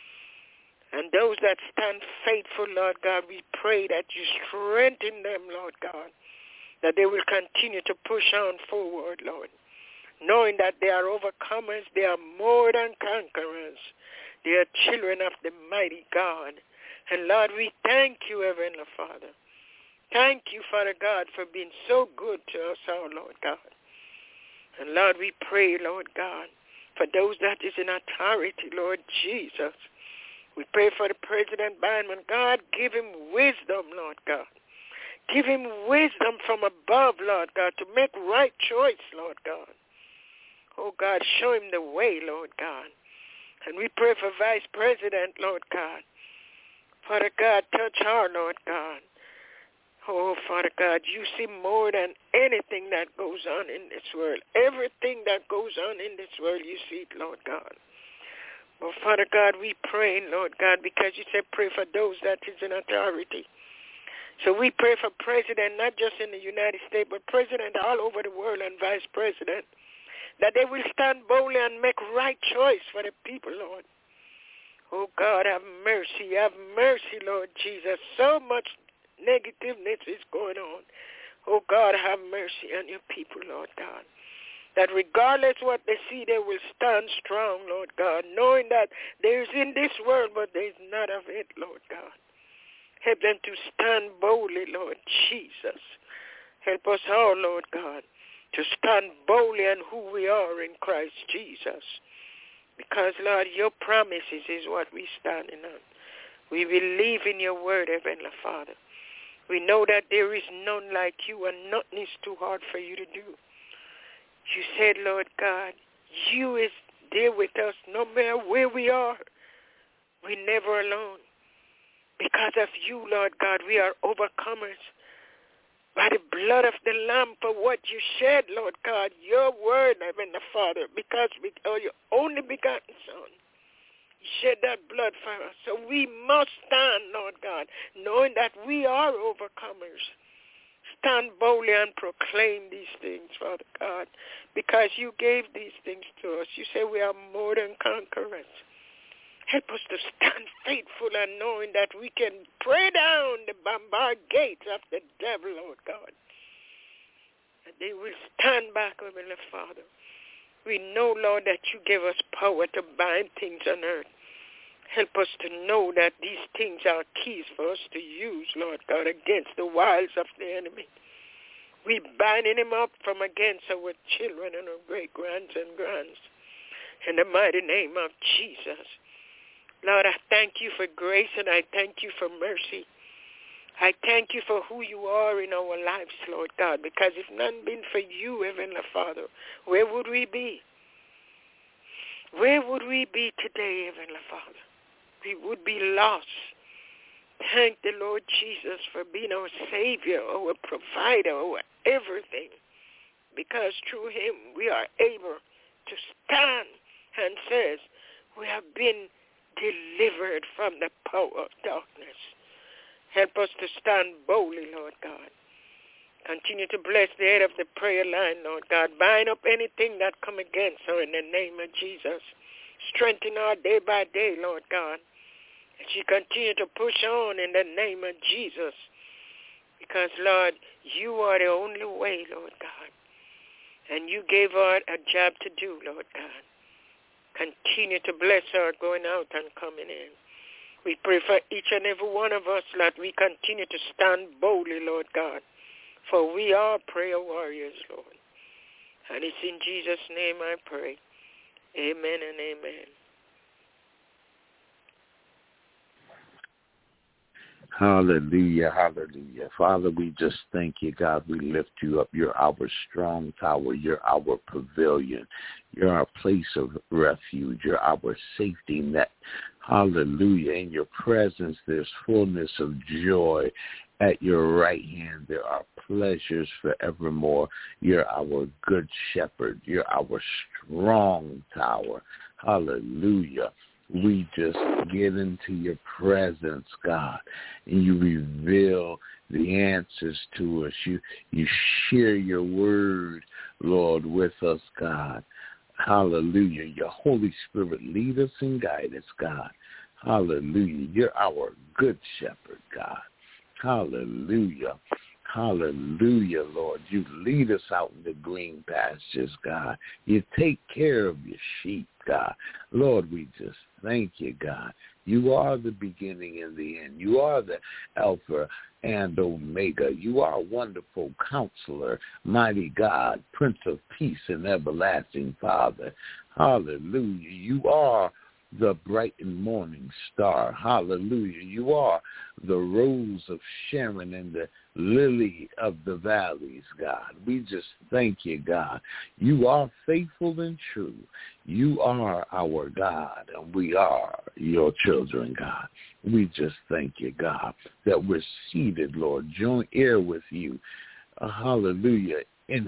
And those that stand faithful, Lord God, we pray that you strengthen them, Lord God, that they will continue to push on forward, Lord, knowing that they are overcomers, they are more than conquerors. They are children of the mighty God. And, Lord, we thank you, Heavenly Father. Thank you, Father God, for being so good to us all, Lord God. And, Lord, we pray, Lord God, for those that is in authority, Lord Jesus. We pray for the President Biden. God, give him wisdom, Lord God. Give him wisdom from above, Lord God, to make right choice, Lord God. Oh, God, show him the way, Lord God. And we pray for Vice President, Lord God. Father God, touch her, Lord God. Oh, Father God, you see more than anything that goes on in this world. Everything that goes on in this world, you see it, Lord God. Well, Father God, we pray, Lord God, because you said pray for those that is in authority. So we pray for President, not just in the United States, but President all over the world and Vice President, that they will stand boldly and make right choice for the people, Lord. Oh, God, have mercy, Lord Jesus. So much negativeness is going on. Oh, God, have mercy on your people, Lord God. That regardless what they see, they will stand strong, Lord God, knowing that there is in this world, but there is not of it, Lord God. Help them to stand boldly, Lord Jesus. Help us all, Lord God, to stand boldly on who we are in Christ Jesus. Because, Lord, your promises is what we standing on. We believe in your word, Heavenly Father. We know that there is none like you and nothing is too hard for you to do. You said, Lord God, you is there with us no matter where we are. We're never alone. Because of you, Lord God, we are overcomers. By the blood of the Lamb for what you shed, Lord God, your word, Heavenly Father, because we are your only begotten Son. You shed that blood for us. So we must stand, Lord God, knowing that we are overcomers. Stand boldly and proclaim these things, Father God, because you gave these things to us. You say we are more than conquerors. Help us to stand faithful and knowing that we can pray down the bombard gates of the devil, Lord God. And they will stand back, Heavenly Father. We know, Lord, that you give us power to bind things on earth. Help us to know that these things are keys for us to use, Lord God, against the wiles of the enemy. We binding him up from against our children and our great-grands and grands. In the mighty name of Jesus. Lord, I thank you for grace and I thank you for mercy. I thank you for who you are in our lives, Lord God, because if none been for you, Heavenly Father, where would we be? Where would we be today, Heavenly Father? We would be lost. Thank the Lord Jesus for being our Savior, our provider, our everything, because through him we are able to stand and says we have been delivered from the power of darkness. Help us to stand boldly, Lord God. Continue to bless the head of the prayer line, Lord God. Bind up anything that come against her in the name of Jesus. Strengthen her day by day, Lord God. And she continue to push on in the name of Jesus. Because, Lord, you are the only way, Lord God. And you gave her a job to do, Lord God. Continue to bless her going out and coming in. We pray for each and every one of us that we continue to stand boldly, Lord God. For we are prayer warriors, Lord. And it's in Jesus' name I pray. Amen and amen. Hallelujah, hallelujah. Father, we just thank you, God. We lift you up. You're our strong tower. You're our pavilion. You're our place of refuge. You're our safety net. Hallelujah. In your presence, there's fullness of joy. At your right hand, there are pleasures forevermore. You're our good shepherd. You're our strong tower. Hallelujah. We just get into your presence, God, and you reveal the answers to us. You share your word, Lord, with us, God. Hallelujah. Your Holy Spirit lead us and guide us, God. Hallelujah. You're our good shepherd, God. Hallelujah. Hallelujah, Lord. You lead us out in the green pastures, God. You take care of your sheep, God. Lord, we just thank you, God. You are the beginning and the end. You are the Alpha and Omega. You are a wonderful counselor, mighty God, Prince of Peace and everlasting Father. Hallelujah. You are the bright and morning star. Hallelujah. You are the rose of Sharon and the lily of the valleys, God. We just thank you, God. You are faithful and true. You are our God, and we are your children, God. We just thank you, God, that we're seated, Lord, joint heir with you. Hallelujah.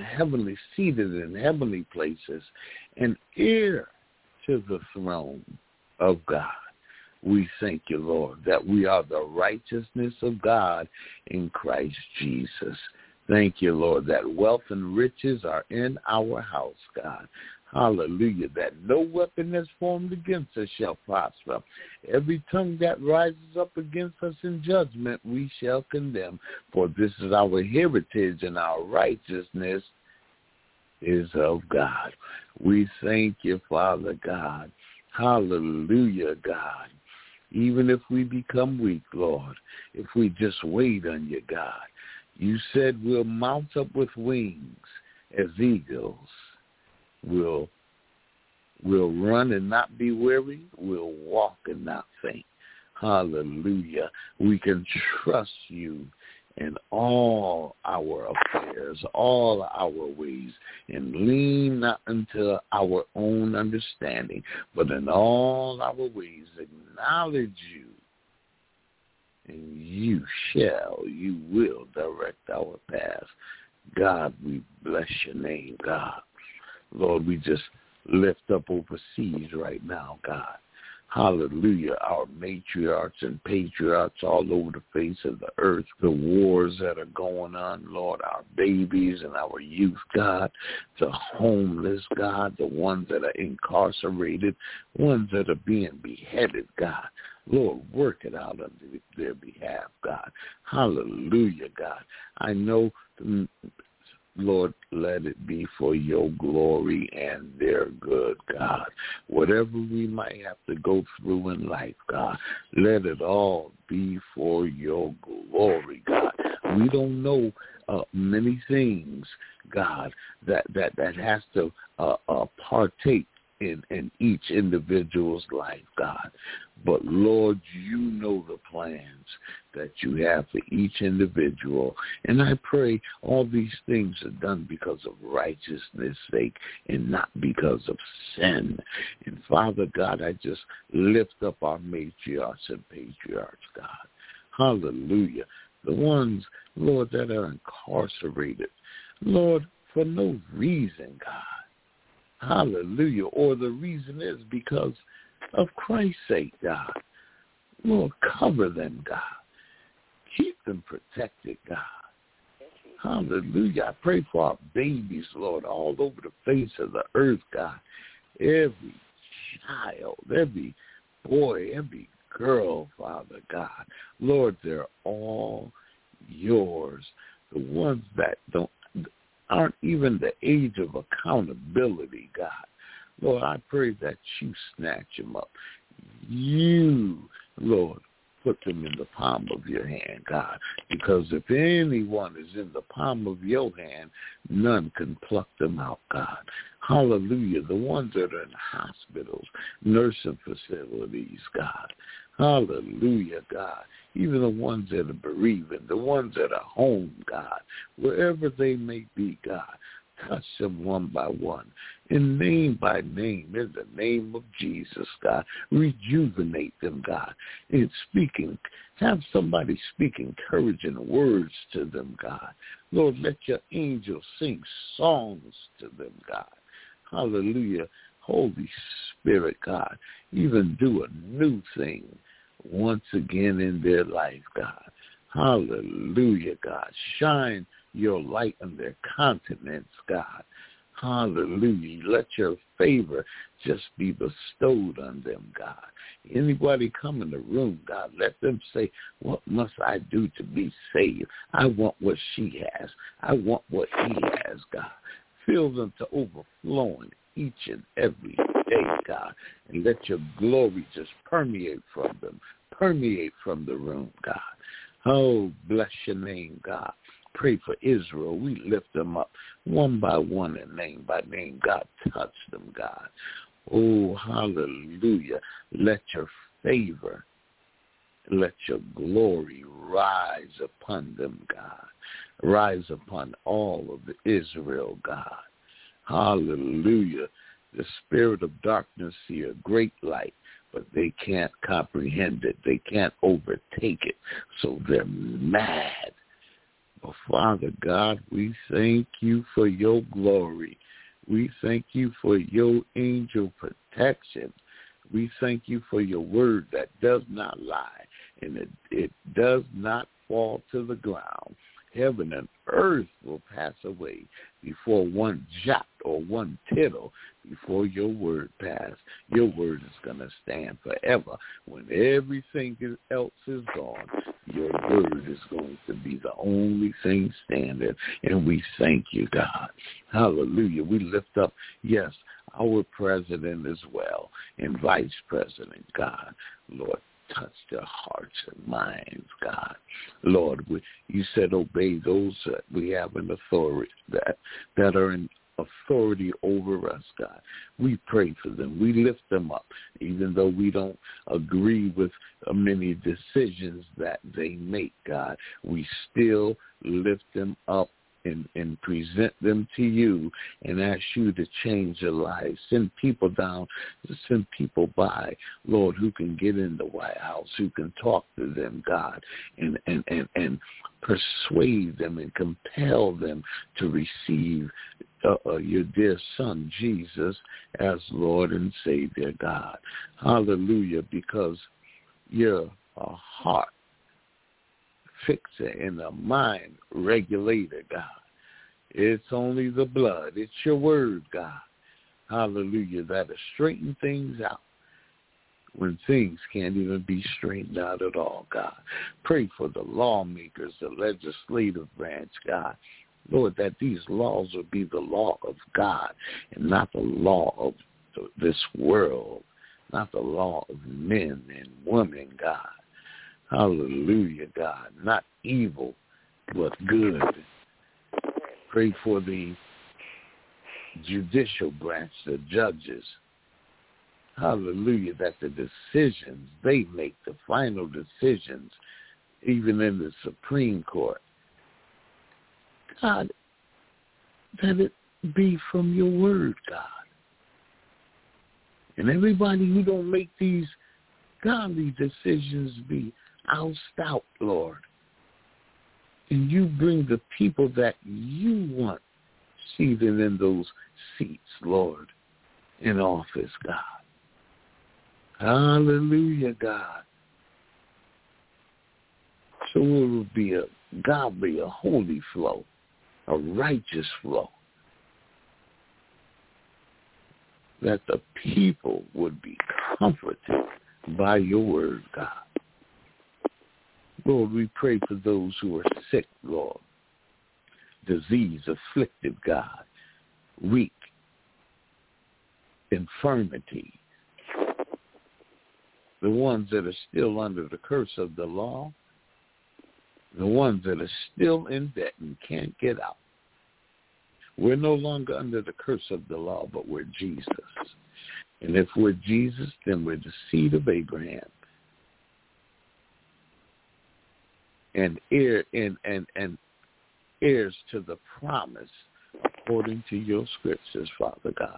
Seated in heavenly places, and heir to the throne of God. We thank you, Lord, that we are the righteousness of God in Christ Jesus. Thank you, Lord, that wealth and riches are in our house, God. Hallelujah, that no weapon that's formed against us shall prosper. Every tongue that rises up against us in judgment we shall condemn. For this is our heritage, and our righteousness is of God. We thank you, Father God. Hallelujah, God. Even if we become weak, Lord, if we just wait on you, God, you said we'll mount up with wings as eagles. We'll run and not be weary. We'll walk and not faint. Hallelujah. We can trust you in all our affairs, all our ways, and lean not unto our own understanding, but in all our ways acknowledge you, and you will direct our path. God, we bless your name, God. Lord, we just lift up overseas right now, God. Hallelujah, our matriarchs and patriarchs all over the face of the earth, the wars that are going on, Lord, our babies and our youth, God, the homeless, God, the ones that are incarcerated, ones that are being beheaded, God. Lord, work it out on their behalf, God. Hallelujah, God. I know, Lord, let it be for your glory and their good, God. Whatever we might have to go through in life, God, let it all be for your glory, God. We don't know many things, God, that has to partake in each individual's life, God. But, Lord, you know the plans that you have for each individual. And I pray all these things are done because of righteousness' sake and not because of sin. And, Father God, I just lift up our matriarchs and patriarchs, God. Hallelujah. The ones, Lord, that are incarcerated, Lord, for no reason, God. Hallelujah. Or the reason is because of Christ's sake, God. Lord, cover them, God. Keep them protected, God. Hallelujah. I pray for our babies, Lord, all over the face of the earth, God. Every child, every boy, every girl, Father God. Lord, they're all yours. The ones that aren't even the age of accountability, God. Lord, I pray that you snatch them up. You, Lord, put them in the palm of your hand, God, because if anyone is in the palm of your hand, none can pluck them out, God. Hallelujah. The ones that are in hospitals, nursing facilities, God. Hallelujah, God. Even the ones that are bereaving, the ones that are home, God, wherever they may be, God. Touch them one by one, in name by name, in the name of Jesus, God. Rejuvenate them, God. In speaking, have somebody speak encouraging words to them, God. Lord, let your angels sing songs to them, God. Hallelujah. Holy Spirit, God, even do a new thing once again in their life, God. Hallelujah, God. Shine your light on their countenance, God. Hallelujah. Let your favor just be bestowed on them, God. Anybody come in the room, God, let them say, what must I do to be saved? I want what she has. I want what he has, God. Fill them to overflowing each and every day, God. And let your glory just permeate from them, permeate from the room, God. Oh, bless your name, God. Pray for Israel. We lift them up one by one and name by name. God, touch them, God. Oh, hallelujah. Let your favor, let your glory rise upon them, God. Rise upon all of Israel, God. Hallelujah. The spirit of darkness see a great light, but they can't comprehend it. They can't overtake it. So they're mad. But Father God, we thank you for your glory. We thank you for your angel protection. We thank you for your word that does not lie, and it does not fall to the ground. Heaven and earth will pass away before one jot or one tittle before your word pass. Your word is going to stand forever. When everything else is gone, your word is going to be the only thing standing. And we thank you, God. Hallelujah. We lift up, yes, our president as well and vice president, God. Lord, touch their hearts and minds, God. Lord, you said obey those that we have in authority, that are in authority over us, God. We pray for them. We lift them up, even though we don't agree with many decisions that they make, God. We still lift them up and present them to you and ask you to change their lives. Send people down, send people by, Lord, who can get in the White House, who can talk to them, God, and persuade them and compel them to receive your dear Son, Jesus, as Lord and Savior, God. Hallelujah, because you're a heart fixer and a mind regulator, God. It's only the blood. It's your word, God. Hallelujah, that'll straighten things out when things can't even be straightened out at all, God. Pray for the lawmakers, the legislative branch, God. Lord, that these laws will be the law of God and not the law of this world, not the law of men and women, God. Hallelujah, God. Not evil, but good. Pray for the judicial branch, the judges. Hallelujah, that the decisions they make, the final decisions, even in the Supreme Court, God, that it be from your word, God. And everybody who don't make these godly decisions be oust out, Lord. And you bring the people that you want seated in those seats, Lord, in office, God. Hallelujah, God. So it will be a godly, a holy flow, a righteous flow, that the people would be comforted by your word, God. Lord, we pray for those who are sick, Lord, disease-afflicted, God, weak, infirmity, the ones that are still under the curse of the law, the ones that are still in debt and can't get out. We're no longer under the curse of the law, but we're Jesus. And if we're Jesus, then we're the seed of Abraham. And heirs to the promise according to your scriptures, Father God.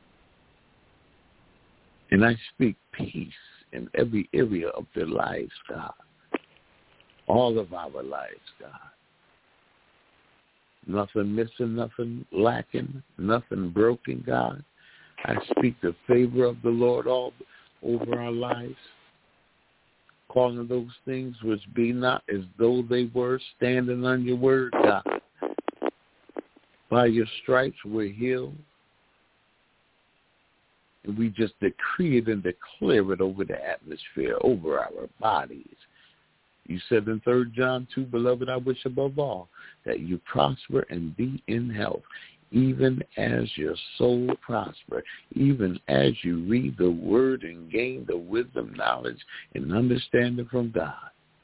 And I speak peace in every area of their lives, God. All of our lives, God. Nothing missing, nothing lacking, nothing broken, God. I speak the favor of the Lord all over our lives, calling those things which be not as though they were, standing on your word, God. By your stripes we're healed. And we just decree it and declare it over the atmosphere, over our bodies. You said in 3 John 2, beloved, I wish above all that you prosper and be in health, even as your soul prosper, even as you read the word and gain the wisdom, knowledge, and understanding from God.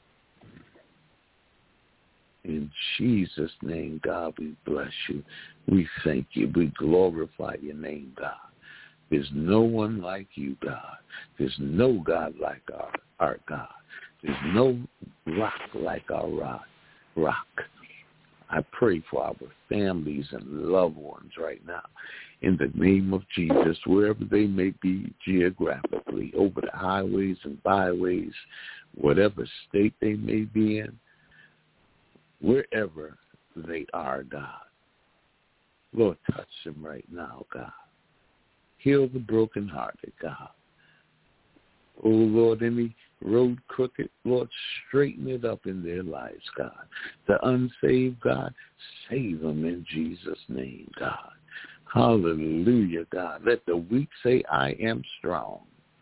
In Jesus' name, God, we bless you. We thank you. We glorify your name, God. There's no one like you, God. There's no God like our God. There's no rock like our rock. I pray for our families and loved ones right now in the name of Jesus, wherever they may be geographically, over the highways and byways, whatever state they may be in, wherever they are, God. Lord, touch them right now, God. Heal the brokenhearted, God. Oh, Lord, any road crooked, Lord, straighten it up in their lives, God. The unsaved, God, save them in Jesus' name, God. Hallelujah, God. Let the weak say, I am strong.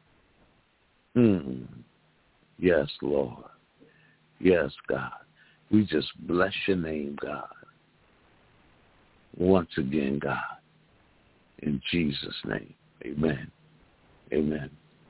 Yes, Lord. Yes, God. We just bless your name, God. Once again, God. In Jesus' name, amen. Amen.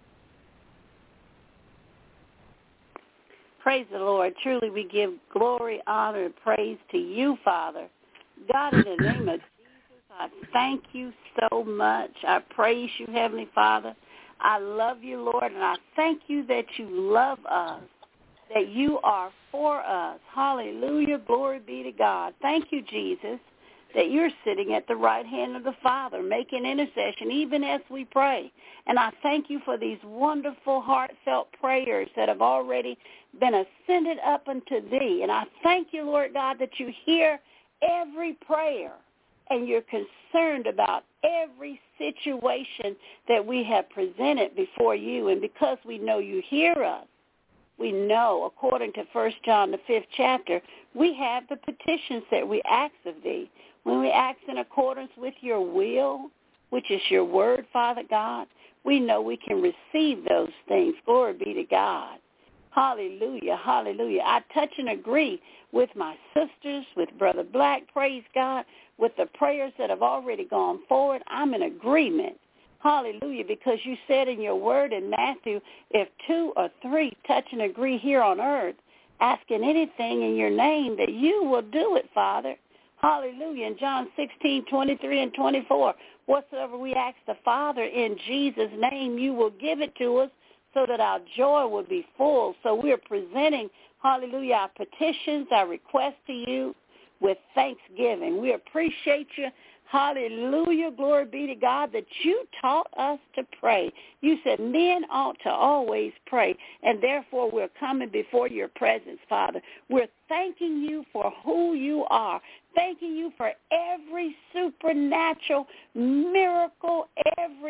Praise the Lord. Truly we give glory, honor, and praise to you, Father. God, in the name of Jesus, I thank you so much. I praise you, Heavenly Father. I love you, Lord, and I thank you that you love us, that you are for us. Hallelujah. Glory be to God. Thank you, Jesus, that you're sitting at the right hand of the Father, making intercession even as we pray. And I thank you for these wonderful, heartfelt prayers that have already been ascended up unto thee. And I thank you, Lord God, that you hear every prayer and you're concerned about every situation that we have presented before you. And because we know you hear us, we know, according to 1 John, the 5th chapter, we have the petitions that we ask of thee. When we act in accordance with your will, which is your word, Father God, we know we can receive those things. Glory be to God. Hallelujah, hallelujah. I touch and agree with my sisters, with Brother Black, praise God, with the prayers that have already gone forward. I'm in agreement. Hallelujah, because you said in your word in Matthew, if 2 or 3 touch and agree here on earth, asking anything in your name, that you will do it, Father. Hallelujah. In John 16:23 and 24, whatsoever we ask the Father in Jesus' name, you will give it to us so that our joy will be full. So we're presenting, hallelujah, our petitions, our requests to you with thanksgiving. We appreciate you. Hallelujah. Glory be to God that you taught us to pray. You said men ought to always pray, and therefore we're coming before your presence, Father. We're thanking you for who you are, thanking you for every supernatural miracle, every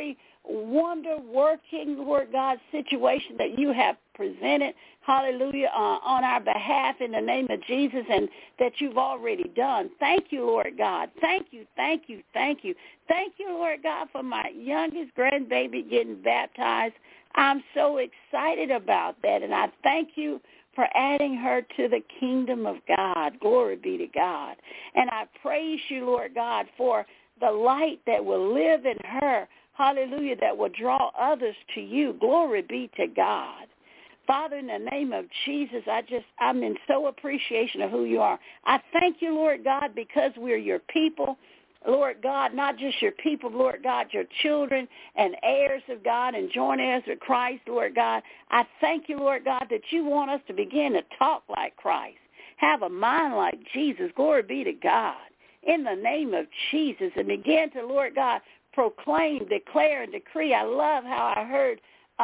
wonder-working, Lord God, situation that you have presented, hallelujah, on our behalf in the name of Jesus, and that you've already done. Thank you, Lord God. Thank you, thank you, thank you. Thank you, Lord God, for my youngest grandbaby getting baptized. I'm so excited about that, and I thank you for adding her to the kingdom of God. Glory be to God. And I praise you, Lord God, for the light that will live in her, hallelujah, that will draw others to you. Glory be to God. Father, in the name of Jesus, I'm in so appreciation of who you are. I thank you, Lord God, because we're your people. Lord God, not just your people, Lord God, your children and heirs of God and joint heirs of Christ, Lord God. I thank you, Lord God, that you want us to begin to talk like Christ, have a mind like Jesus. Glory be to God. In the name of Jesus, and begin to, Lord God, proclaim, declare, and decree. I love how I heard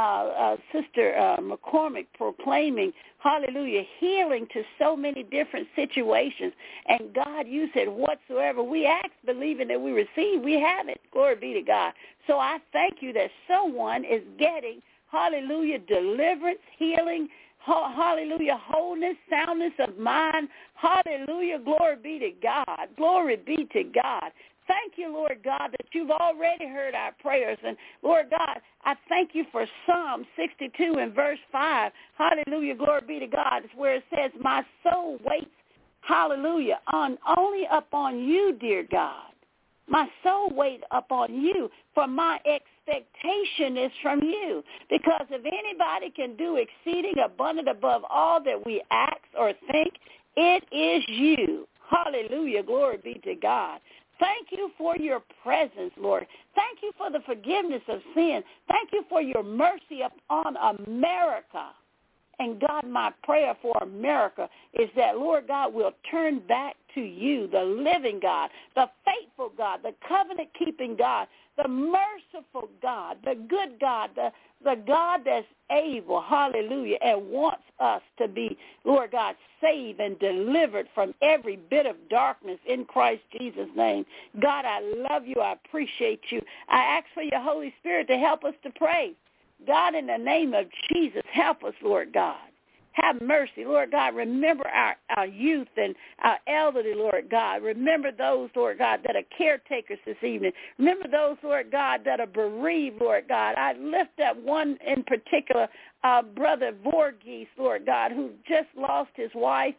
Sister McCormick proclaiming, hallelujah, healing to so many different situations. And God, you said, whatsoever we ask, believing that we receive, we have it. Glory be to God. So I thank you that someone is getting, hallelujah, deliverance, healing, hallelujah, wholeness, soundness of mind. Hallelujah, glory be to God. Glory be to God. Thank you, Lord God, that you've already heard our prayers. And, Lord God, I thank you for Psalm 62 and verse 5. Hallelujah, glory be to God. It's where it says, my soul waits, hallelujah, only upon you, dear God. My soul waits upon you, for my expectation is from you. Because if anybody can do exceeding abundant above all that we ask or think, it is you. Hallelujah, glory be to God. Thank you for your presence, Lord. Thank you for the forgiveness of sin. Thank you for your mercy upon America. And God, my prayer for America is that, Lord God, will turn back to you, the living God, the faithful God, the covenant-keeping God, the merciful God, the good God, the God that's able, hallelujah, and wants us to be, Lord God, saved and delivered from every bit of darkness in Christ Jesus' name. God, I love you. I appreciate you. I ask for your Holy Spirit to help us to pray. God, in the name of Jesus, help us, Lord God. Have mercy, Lord God. Remember our youth and our elderly, Lord God. Remember those, Lord God, that are caretakers this evening. Remember those, Lord God, that are bereaved, Lord God. I lift up one in particular, Brother Voorgees, Lord God, who just lost his wife,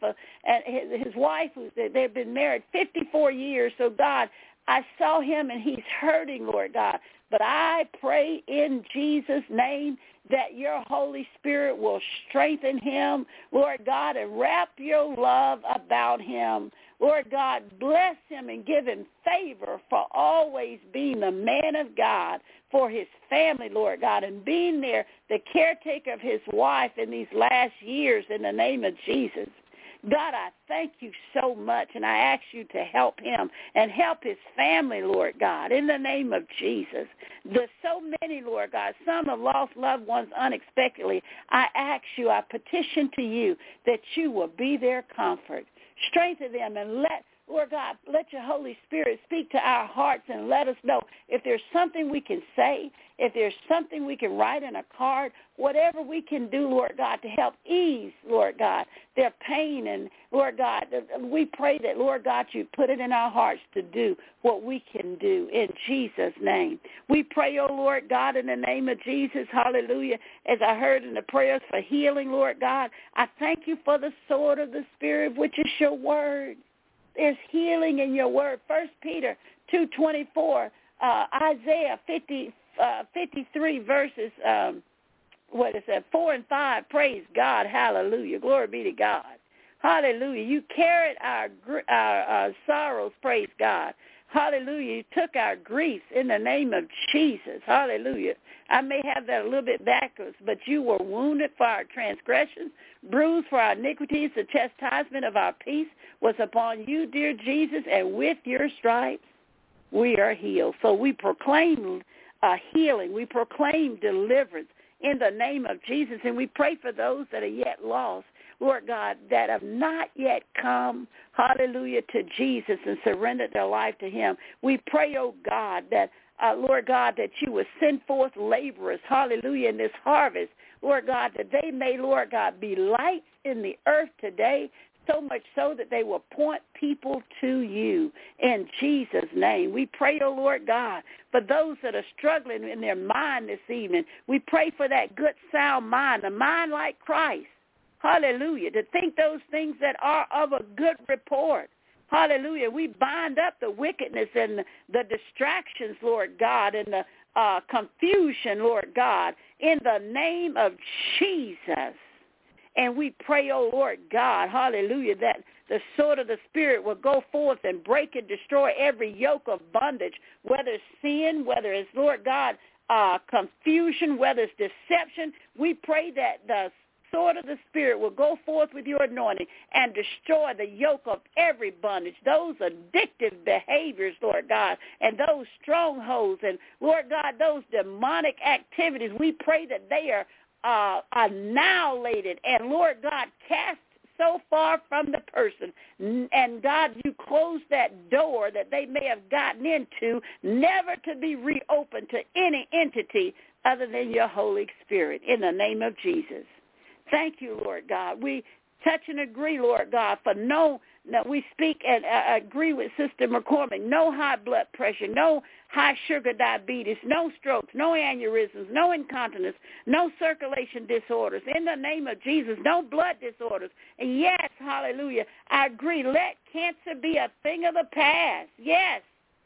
and his wife, they've been married 54 years. So, God, I saw him, and he's hurting, Lord God. But I pray in Jesus' name that your Holy Spirit will strengthen him, Lord God, and wrap your love about him. Lord God, bless him and give him favor for always being the man of God for his family, Lord God, and being there, the caretaker of his wife in these last years in the name of Jesus. God, I thank you so much, and I ask you to help him and help his family, Lord God, in the name of Jesus. There's so many, Lord God. Some have lost loved ones unexpectedly. I ask you, I petition to you that you will be their comfort. Strengthen them and Lord God, let your Holy Spirit speak to our hearts and let us know if there's something we can say, if there's something we can write in a card, whatever we can do, Lord God, to help ease, Lord God, their pain. And, Lord God, we pray that, Lord God, you put it in our hearts to do what we can do in Jesus' name. We pray, oh, Lord God, in the name of Jesus, hallelujah, as I heard in the prayers for healing, Lord God, I thank you for the sword of the Spirit, which is your word. There's healing in your word. 1 Peter 2:24, Isaiah 53 verses, 4 and 5. Praise God. Hallelujah. Glory be to God. Hallelujah. You carried our sorrows. Praise God. Hallelujah. You took our griefs in the name of Jesus. Hallelujah. I may have that a little bit backwards, but you were wounded for our transgressions, bruised for our iniquities. The chastisement of our peace was upon you, dear Jesus, and with your stripes we are healed. So we proclaim healing. We proclaim deliverance in the name of Jesus, and we pray for those that are yet lost, Lord God, that have not yet come, hallelujah, to Jesus and surrendered their life to him. We pray, oh God, that Lord God, that you would send forth laborers, hallelujah, in this harvest, Lord God, that they may, Lord God, be lights in the earth today, so much so that they will point people to you in Jesus' name. We pray, oh Lord God, for those that are struggling in their mind this evening. We pray for that good, sound mind, a mind like Christ. Hallelujah, to think those things that are of a good report. Hallelujah. We bind up the wickedness and the distractions, Lord God, and the confusion, Lord God, in the name of Jesus. And we pray, oh Lord God, hallelujah, that the sword of the Spirit will go forth and break and destroy every yoke of bondage, whether it's sin, whether it's, Lord God, confusion, whether it's deception. We pray that the sword of the Spirit will go forth with your anointing and destroy the yoke of every bondage, those addictive behaviors, Lord God, and those strongholds, and, Lord God, those demonic activities. We pray that they are annihilated and, Lord God, cast so far from the person. And, God, you close that door that they may have gotten into, never to be reopened to any entity other than your Holy Spirit, in the name of Jesus. Thank you, Lord God. We touch and agree, Lord God, for we speak and agree with Sister McCormick, no high blood pressure, no high sugar diabetes, no strokes, no aneurysms, no incontinence, no circulation disorders. In the name of Jesus, no blood disorders. And yes, hallelujah, I agree. Let cancer be a thing of the past. Yes,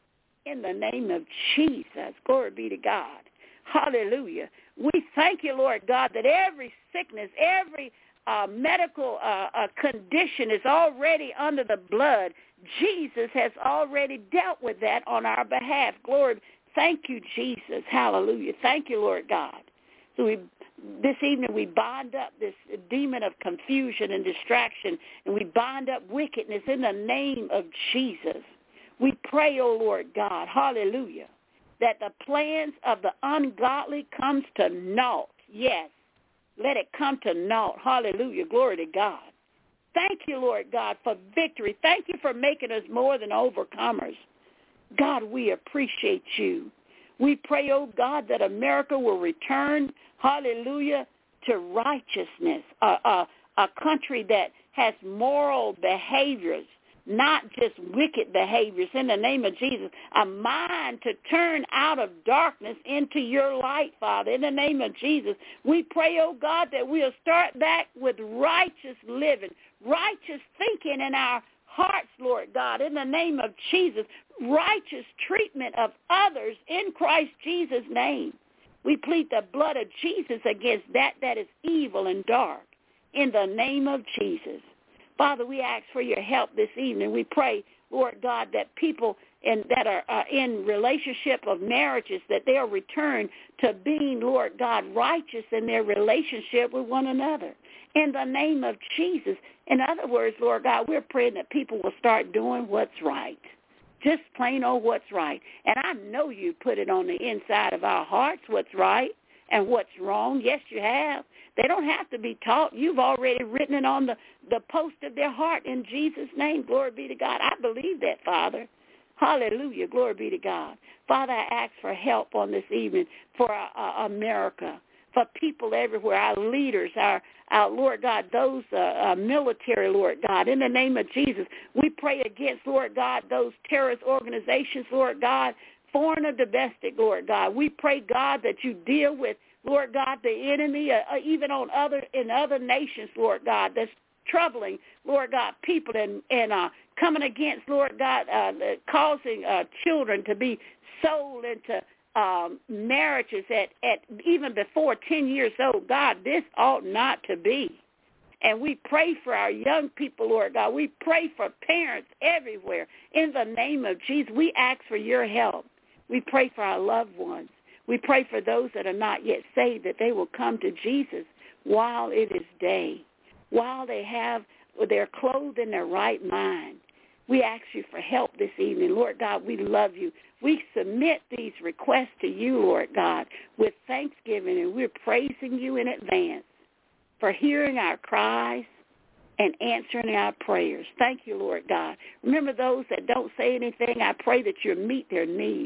in the name of Jesus. Glory be to God. Hallelujah. We thank you, Lord God, that every sickness, every medical condition is already under the blood. Jesus has already dealt with that on our behalf. Glory. Thank you, Jesus. Hallelujah. Thank you, Lord God. So this evening we bind up this demon of confusion and distraction, and we bind up wickedness in the name of Jesus. We pray, oh Lord God, hallelujah, that the plans of the ungodly comes to naught. Yes, let it come to naught. Hallelujah. Glory to God. Thank you, Lord God, for victory. Thank you for making us more than overcomers. God, we appreciate you. We pray, oh God, that America will return, hallelujah, to righteousness, a country that has moral behaviors, not just wicked behaviors, in the name of Jesus. A mind to turn out of darkness into your light, Father, in the name of Jesus. We pray, oh God, that we'll start back with righteous living, righteous thinking in our hearts, Lord God, in the name of Jesus. Righteous treatment of others in Christ Jesus' name. We plead the blood of Jesus against that is evil and dark, in the name of Jesus. Father, we ask for your help this evening. We pray, Lord God, that people that are in relationship of marriages, that they'll return to being, Lord God, righteous in their relationship with one another. In the name of Jesus. In other words, Lord God, we're praying that people will start doing what's right. Just plain old what's right. And I know you put it on the inside of our hearts, what's right and what's wrong. Yes, you have. They don't have to be taught. You've already written it on the post of their heart in Jesus' name. Glory be to God. I believe that, Father. Hallelujah. Glory be to God. Father, I ask for help on this evening for America, for people everywhere, our leaders, our Lord God, those military, Lord God. In the name of Jesus, we pray against, Lord God, those terrorist organizations, Lord God, foreign or domestic, Lord God. We pray, God, that you deal with, Lord God, the enemy, even in other nations, Lord God, that's troubling, Lord God, people and coming against, Lord God, causing children to be sold into marriages at even before 10 years old. God, this ought not to be. And we pray for our young people, Lord God. We pray for parents everywhere. In the name of Jesus, we ask for your help. We pray for our loved ones. We pray for those that are not yet saved, that they will come to Jesus while it is day, while they have their clothed in their right mind. We ask you for help this evening. Lord God, we love you. We submit these requests to you, Lord God, with thanksgiving, and we're praising you in advance for hearing our cries and answering our prayers. Thank you, Lord God. Remember those that don't say anything, I pray that you meet their needs,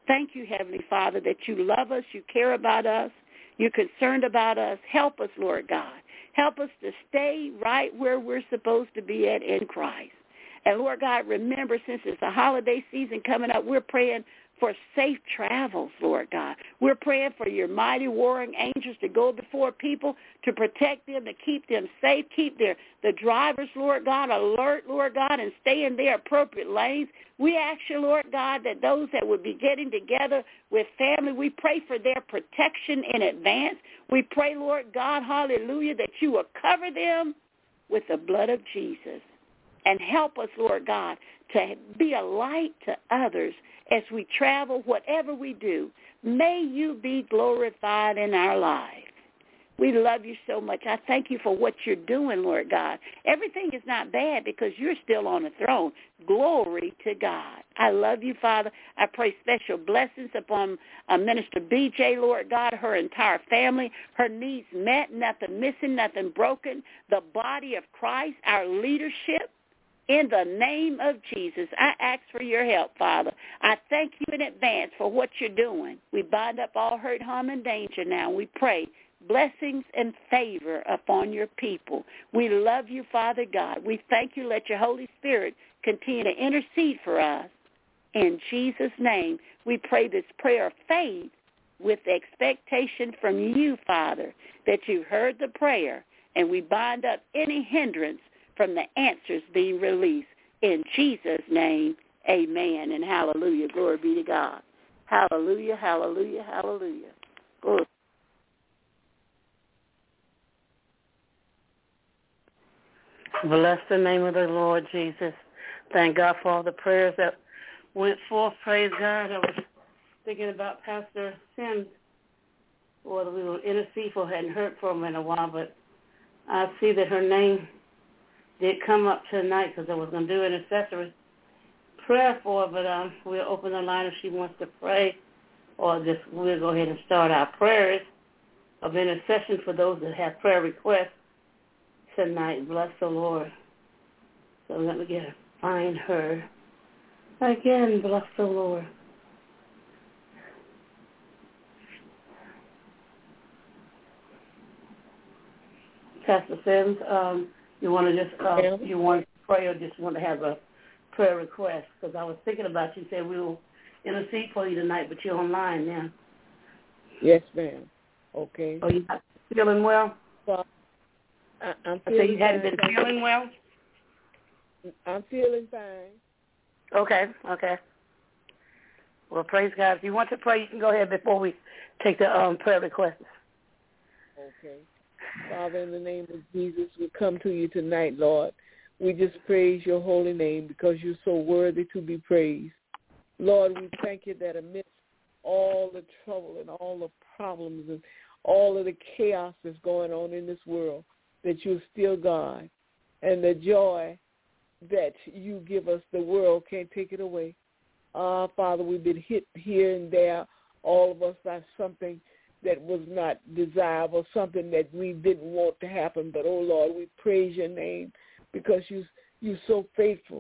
Thank you, Heavenly Father, that you love us, you care about us, you're concerned about us. Help us, Lord God. Help us to stay right where we're supposed to be at in Christ. And, Lord God, remember, since it's a holiday season coming up, we're praying for safe travels, Lord God. We're praying for your mighty warring angels to go before people, to protect them, to keep them safe, keep the drivers, Lord God, alert, Lord God, and stay in their appropriate lanes. We ask you, Lord God, that those that would be getting together with family, we pray for their protection in advance. We pray, Lord God, hallelujah, that you will cover them with the blood of Jesus. And help us, Lord God, to be a light to others as we travel, whatever we do. May you be glorified in our lives. We love you so much. I thank you for what you're doing, Lord God. Everything is not bad because you're still on the throne. Glory to God. I love you, Father. I pray special blessings upon Minister BJ, Lord God, her entire family, her needs met, nothing missing, nothing broken, the body of Christ, our leadership. In the name of Jesus, I ask for your help, Father. I thank you in advance for what you're doing. We bind up all hurt, harm, and danger now. We pray blessings and favor upon your people. We love you, Father God. We thank you. Let your Holy Spirit continue to intercede for us. In Jesus' name, we pray this prayer of faith with expectation from you, Father, that you've heard the prayer, and we bind up any hindrance from the answers being released. In Jesus' name, amen and hallelujah. Glory be to God. Hallelujah, hallelujah, hallelujah. Glory. Bless the name of the Lord Jesus. Thank God for all the prayers that went forth. Praise God. I was thinking about Pastor Sims, or we will intercede for, hadn't heard from her in a while, but I see that her name did come up tonight because I was going to do an intercessory prayer for her, but we'll open the line if she wants to pray, or just we'll go ahead and start our prayers of intercession for those that have prayer requests tonight. Bless the Lord. So let me find her again. Bless the Lord. Pastor Sims, you want to just you want to pray or just want to have a prayer request? Because I was thinking about you. Said we will intercede for you tonight, but you're online now. Yes, ma'am. Okay. Oh, you not feeling well? Well, I'm feeling. You hadn't been feeling well? I'm feeling fine. Okay. Well, praise God. If you want to pray, you can go ahead before we take the prayer requests. Okay. Father, in the name of Jesus, we come to you tonight, Lord. We just praise your holy name because you're so worthy to be praised. Lord, we thank you that amidst all the trouble and all the problems and all of the chaos that's going on in this world, that you're still God. And the joy that you give us, the world can't take it away. Father, we've been hit here and there, all of us, by something that was not desirable, something that we didn't want to happen. But, oh, Lord, we praise your name because you're so faithful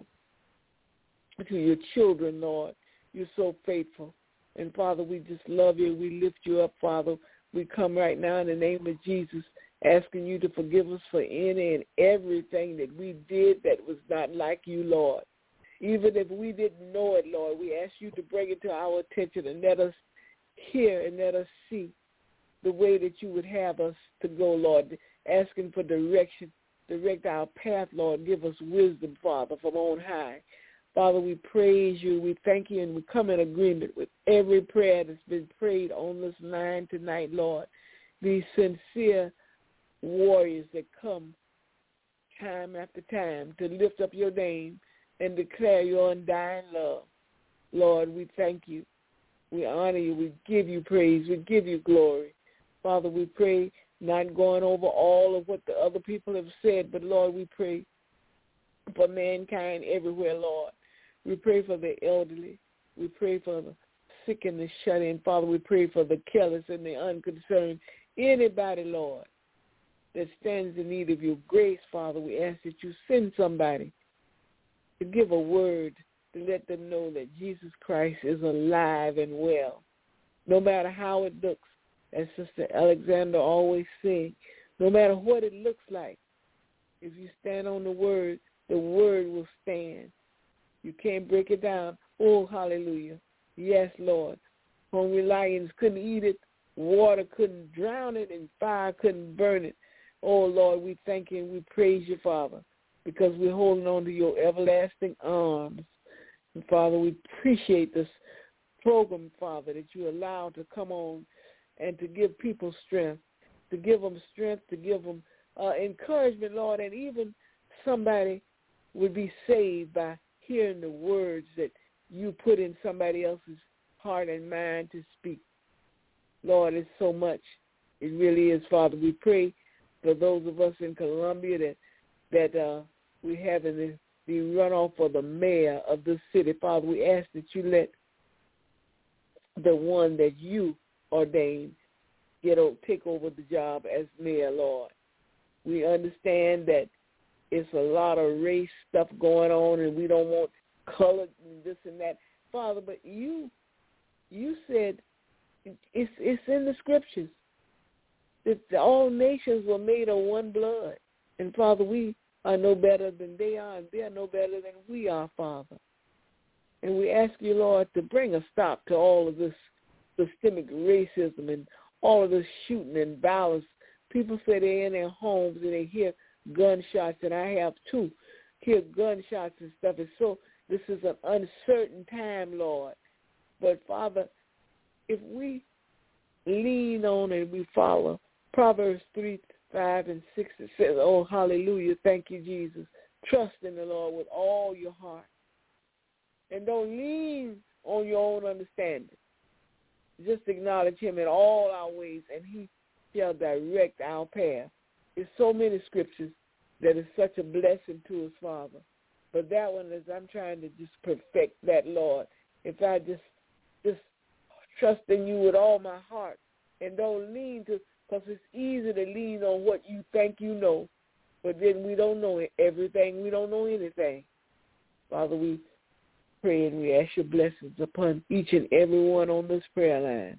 to your children, Lord. You're so faithful. And, Father, we just love you. We lift you up, Father. We come right now in the name of Jesus, asking you to forgive us for any and everything that we did that was not like you, Lord. Even if we didn't know it, Lord, we ask you to bring it to our attention and let us hear and let us see the way that you would have us to go, Lord, asking for direction. Direct our path, Lord. Give us wisdom, Father, from on high. Father, we praise you. We thank you, and we come in agreement with every prayer that's been prayed on this line tonight, Lord. These sincere warriors that come time after time to lift up your name and declare your undying love. Lord, we thank you. We honor you. We give you praise. We give you glory. Father, we pray, not going over all of what the other people have said, but, Lord, we pray for mankind everywhere, Lord. We pray for the elderly. We pray for the sick and the shut-in. Father, we pray for the careless and the unconcerned. Anybody, Lord, that stands in need of your grace, Father, we ask that you send somebody to give a word to let them know that Jesus Christ is alive and well, no matter how it looks, as Sister Alexander always said, no matter what it looks like. If you stand on the word will stand. You can't break it down. Oh, hallelujah. Yes, Lord. Hungry lions couldn't eat it, water couldn't drown it, and fire couldn't burn it. Oh, Lord, we thank you and we praise you, Father, because we're holding on to your everlasting arms. And, Father, we appreciate this program, Father, that you allowed to come on and to give people strength, to give them encouragement, Lord, and even somebody would be saved by hearing the words that you put in somebody else's heart and mind to speak. Lord, it's so much. It really is, Father. We pray for those of us in Columbia that we have in the runoff for the mayor of this city. Father, we ask that you let the one that you ordained take over the job as mayor, Lord. We understand that it's a lot of race stuff going on, and we don't want color and this and that, Father. But you said it's in the scriptures that all nations were made of one blood, and Father, we are no better than they are, and they are no better than we are, Father. And we ask you, Lord, to bring a stop to all of this systemic racism and all of this shooting and violence. People say they're in their homes and they hear gunshots, and I have too, hear gunshots and stuff. And so this is an uncertain time, Lord. But, Father, if we lean on and we follow Proverbs 3, 5, and 6, it says, oh, hallelujah, thank you, Jesus. Trust in the Lord with all your heart. And don't lean on your own understanding. Just acknowledge him in all our ways, and he shall direct our path. There's so many scriptures that is such a blessing to us, Father. But that one is, I'm trying to just perfect that, Lord. If I just trust in you with all my heart and don't lean to, because it's easy to lean on what you think you know, but then we don't know everything. We don't know anything. Father, we pray and we ask your blessings upon each and every one on this prayer line,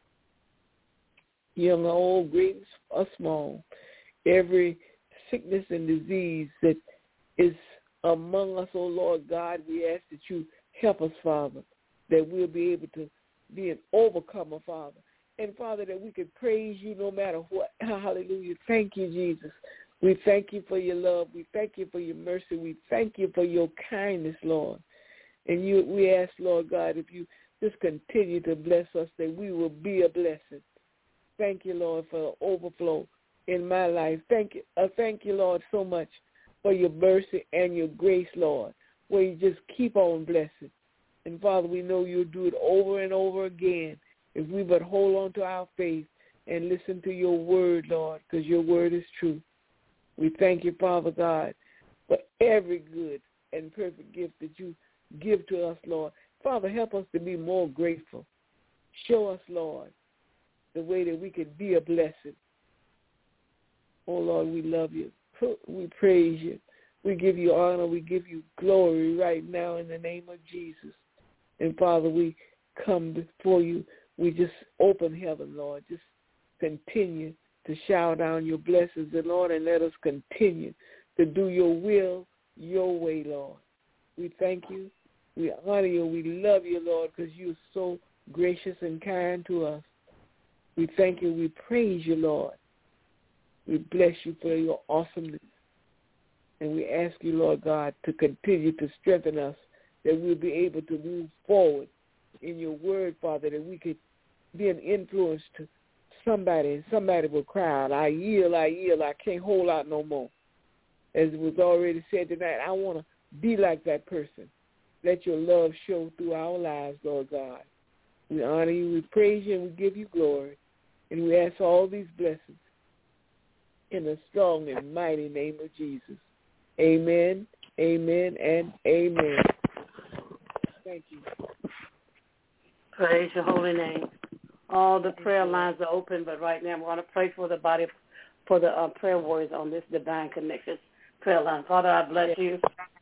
young or old, great or small, every sickness and disease that is among us, oh Lord God, we ask that you help us, Father, that we'll be able to be an overcomer, Father. And, Father, that we could praise you no matter what. Hallelujah. Thank you, Jesus. We thank you for your love. We thank you for your mercy. We thank you for your kindness, Lord. And we ask, Lord God, if you just continue to bless us, that we will be a blessing. Thank you, Lord, for the overflow in my life. Thank you, Lord, so much for your mercy and your grace, Lord, where you just keep on blessing. And, Father, we know you'll do it over and over again if we but hold on to our faith and listen to your word, Lord, because your word is true. We thank you, Father God, for every good and perfect gift that you give to us, Lord. Father, help us to be more grateful. Show us, Lord, the way that we can be a blessing. Oh, Lord, we love you. We praise you. We give you honor. We give you glory right now in the name of Jesus. And, Father, we come before you. We just open heaven, Lord. Just continue to shower down your blessings, and, Lord, and let us continue to do your will, your way, Lord. We thank you. We honor you. We love you, Lord, because you're so gracious and kind to us. We thank you. We praise you, Lord. We bless you for your awesomeness. And we ask you, Lord God, to continue to strengthen us, that we'll be able to move forward in your word, Father, that we could be an influence to somebody, and somebody will cry out, I yield, I can't hold out no more. As it was already said tonight, I want to be like that person. Let your love show through our lives, Lord God. We honor you, we praise you, and we give you glory. And we ask all these blessings in the strong and mighty name of Jesus. Amen, amen, and amen. Thank you. Praise your holy name. All the prayer lines are open, but right now I'm going to pray for the body, for the prayer warriors on this Divine Connections prayer line. Father, I bless you.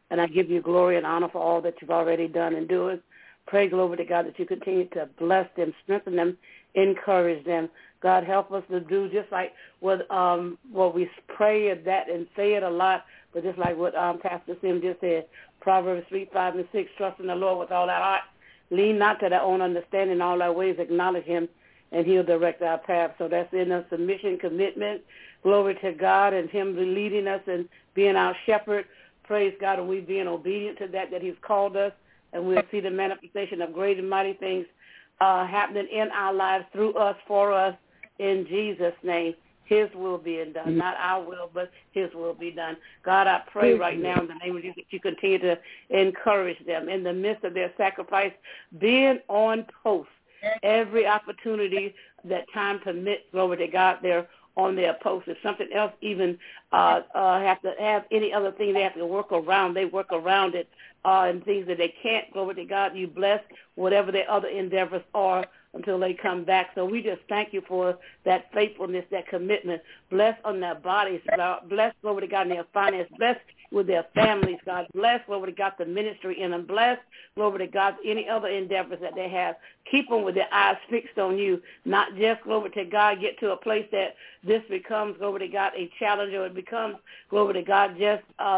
And I give you glory and honor for all that you've already done and doing. Pray, glory to God, that you continue to bless them, strengthen them, encourage them. God, help us to do just like what we pray that and say it a lot, but just like what Pastor Sim just said, Proverbs 3, 5, and 6, trust in the Lord with all our heart. Lean not to their own understanding, all our ways acknowledge him, and he'll direct our path. So that's in a submission, commitment, glory to God, and him leading us and being our shepherd. Praise God, and we being obedient to that he's called us, and we'll see the manifestation of great and mighty things happening in our lives, through us, for us, in Jesus' name. His will be done, not our will, but his will be done. God, I pray right now in the name of Jesus that you continue to encourage them in the midst of their sacrifice, being on post. Every opportunity that time permits, glory to God, they're on their post. If something else even have to have any other thing they have to work around, they work around it, and things that they can't, glory to God, you bless whatever their other endeavors are until they come back. So we just thank you for that faithfulness, that commitment. Bless on their bodies, God. Bless, glory to God, in their finances. Bless with their families, God. Bless, glory to God, the ministry in them. Bless, glory to God, any other endeavors that they have. Keep them with their eyes fixed on you, not just, glory to God, get to a place that this becomes, glory to God, a challenge, or it becomes, glory to God, just a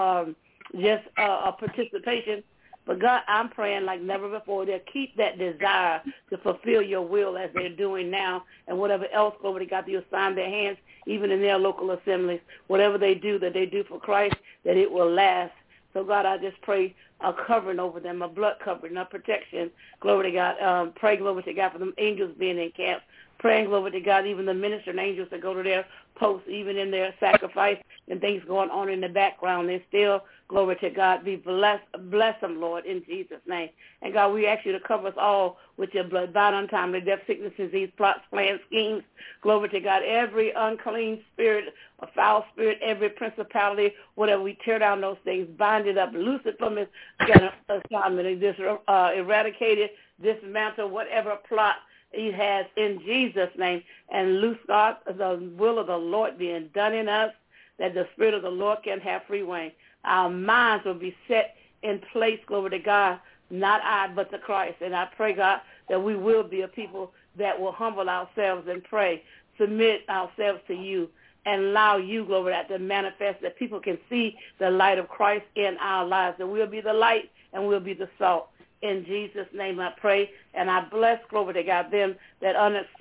participation. But God, I'm praying like never before. They'll keep that desire to fulfill your will as they're doing now, and whatever else, glory to God, you assign their hands, even in their local assemblies, whatever they do, that they do for Christ, that it will last. So, God, I just pray a covering over them, a blood covering, a protection. Glory to God. Pray, glory to God, for them angels being in camp. Praying, glory to God, even the ministering angels that go to their posts, even in their sacrifice and things going on in the background. They're still, glory to God, be blessed. Bless them, Lord, in Jesus' name. And, God, we ask you to cover us all with your blood, bound, untimely death, sickness, disease, plots, plans, schemes. Glory to God, every unclean spirit, a foul spirit, every principality, whatever, we tear down those things, bind it up, loose it from its assignment, and just eradicate it, dismantle whatever plot he has in Jesus' name, and loose, God, the will of the Lord being done in us, that the Spirit of the Lord can have free reign. Our minds will be set in place, glory to God, not I, but to Christ. And I pray, God, that we will be a people that will humble ourselves and pray, submit ourselves to you, and allow you, glory to God, to manifest, that people can see the light of Christ in our lives, and we'll be the light and we'll be the salt. In Jesus' name I pray, and I bless, glory to God, them that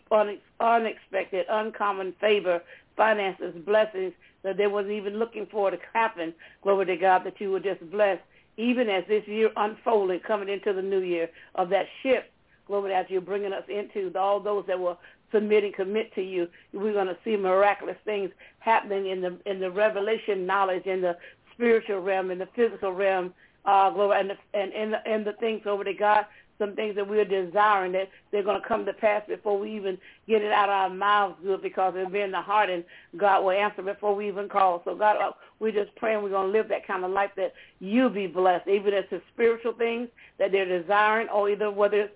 unexpected, uncommon favor, finances, blessings that they wasn't even looking for to happen, glory to God, that you would just bless, even as this year unfolded, coming into the new year, of that shift, glory to God, you're bringing us into, all those that will commit to you. We're going to see miraculous things happening in the revelation knowledge, in the spiritual realm, in the physical realm, glory, and the things, over to God, some things that we're desiring, that they're going to come to pass before we even get it out of our mouths, good, because it'll be in the heart, and God will answer before we even call. So, God, we're just praying we're going to live that kind of life, that you be blessed, even as the spiritual things that they're desiring, or either whether it's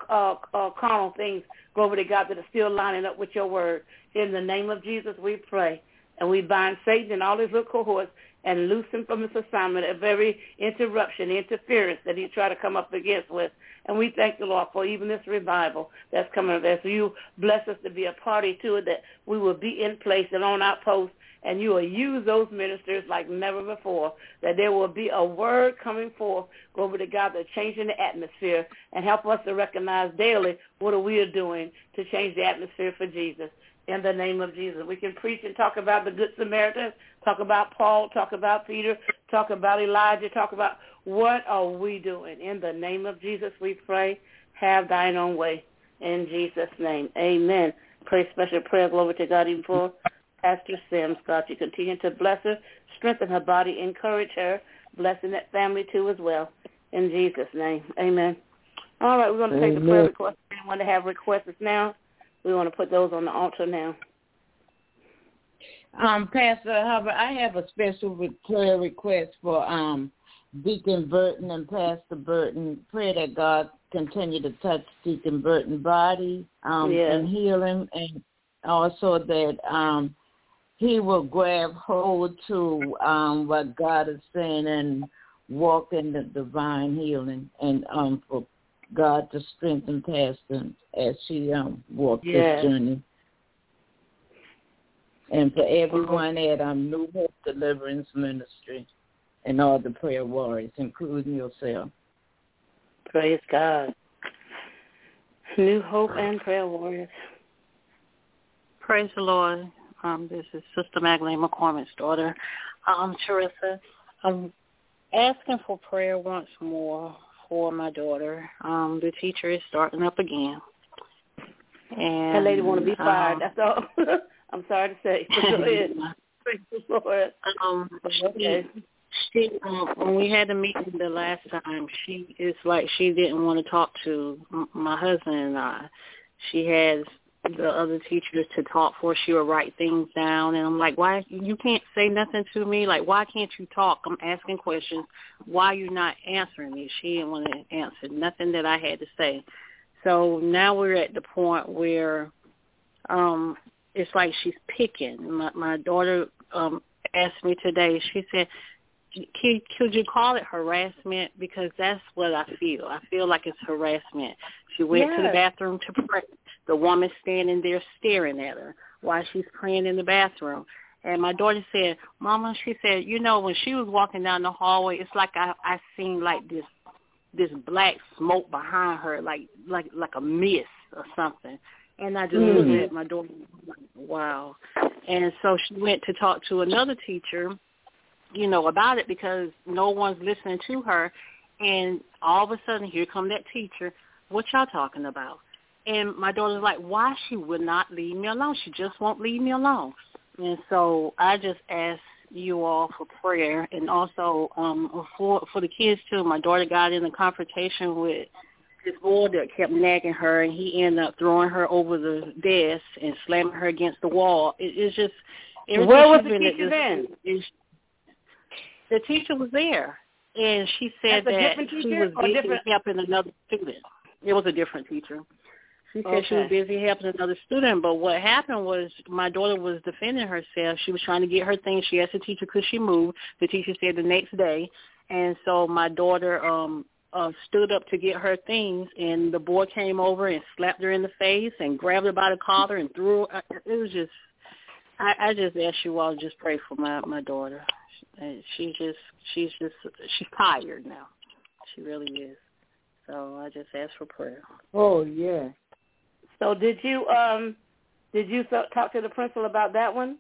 carnal things, glory to God, that are still lining up with your word. In the name of Jesus, we pray. And we bind Satan and all his little cohorts and loose him from his assignment of every interference that he tried to come up against with. And we thank the Lord for even this revival that's coming there. So you bless us to be a party to it, that we will be in place and on our post, and you will use those ministers like never before, that there will be a word coming forth, glory to God, that's changing the atmosphere, and help us to recognize daily what we are doing to change the atmosphere for Jesus. In the name of Jesus, we can preach and talk about the Good Samaritan, talk about Paul, talk about Peter, talk about Elijah, talk about what are we doing. In the name of Jesus, we pray, have thine own way. In Jesus' name, amen. Pray special prayer, glory to God, even for Pastor Sims. God, you continue to bless her, strengthen her body, encourage her, blessing that family too as well. In Jesus' name, amen. All right, we're going to take the prayer requests. Anyone to have requests now? We want to put those on the altar now. Pastor Hubbard, I have a special prayer request for Deacon Burton and Pastor Burton. Pray that God continue to touch Deacon Burton's body and heal him, and also that he will grab hold to what God is saying and walk in the divine healing, and for God to strengthen Pastor as she walks this journey. And for everyone at New Hope Deliverance Ministry and all the prayer warriors, including yourself. Praise God. New Hope and prayer warriors. Praise the Lord. This is Sister Magdalene McCormick's daughter, Teresa. I'm asking for prayer once more for my daughter. The teacher is starting up again. And that lady want to be fired. That's all. I'm sorry to say. Go ahead. Praise the Lord. She when we had the meeting the last time, it's like she didn't want to talk to my husband and I. She has the other teachers to talk for. She would write things down, and I'm like, why you can't say nothing to me? Like, why can't you talk? I'm asking questions. Why are you not answering me? She didn't want to answer nothing that I had to say. So now we're at the point where it's like she's picking. My daughter asked me today, she said, could you call it harassment? Because that's what I feel. I feel like it's harassment. She went to the bathroom to pray. The woman standing there staring at her while she's praying in the bathroom. And my daughter said, Mama, she said, when she was walking down the hallway, it's like I seen like this black smoke behind her, like a mist or something. And I just looked at my daughter, like, wow. And so she went to talk to another teacher, about it, because no one's listening to her. And all of a sudden, here come that teacher. What y'all talking about? And my daughter's like, why she would not leave me alone? She just won't leave me alone. And so I just asked you all for prayer, and also for the kids too. My daughter got in a confrontation with this boy that kept nagging her, and he ended up throwing her over the desk and slamming her against the wall. It's just where was the teacher then? The teacher was there, and she said that she was busy helping another student. It was a different teacher. She said she was busy helping another student, but what happened was my daughter was defending herself. She was trying to get her things. She asked the teacher, could she move? The teacher said the next day, and so my daughter stood up to get her things, and the boy came over and slapped her in the face and grabbed her by the collar and threw her. It was just, I just asked you all to just pray for my daughter. She's tired now. She really is. So I just asked for prayer. Oh, yeah. So did you talk to the principal about that one?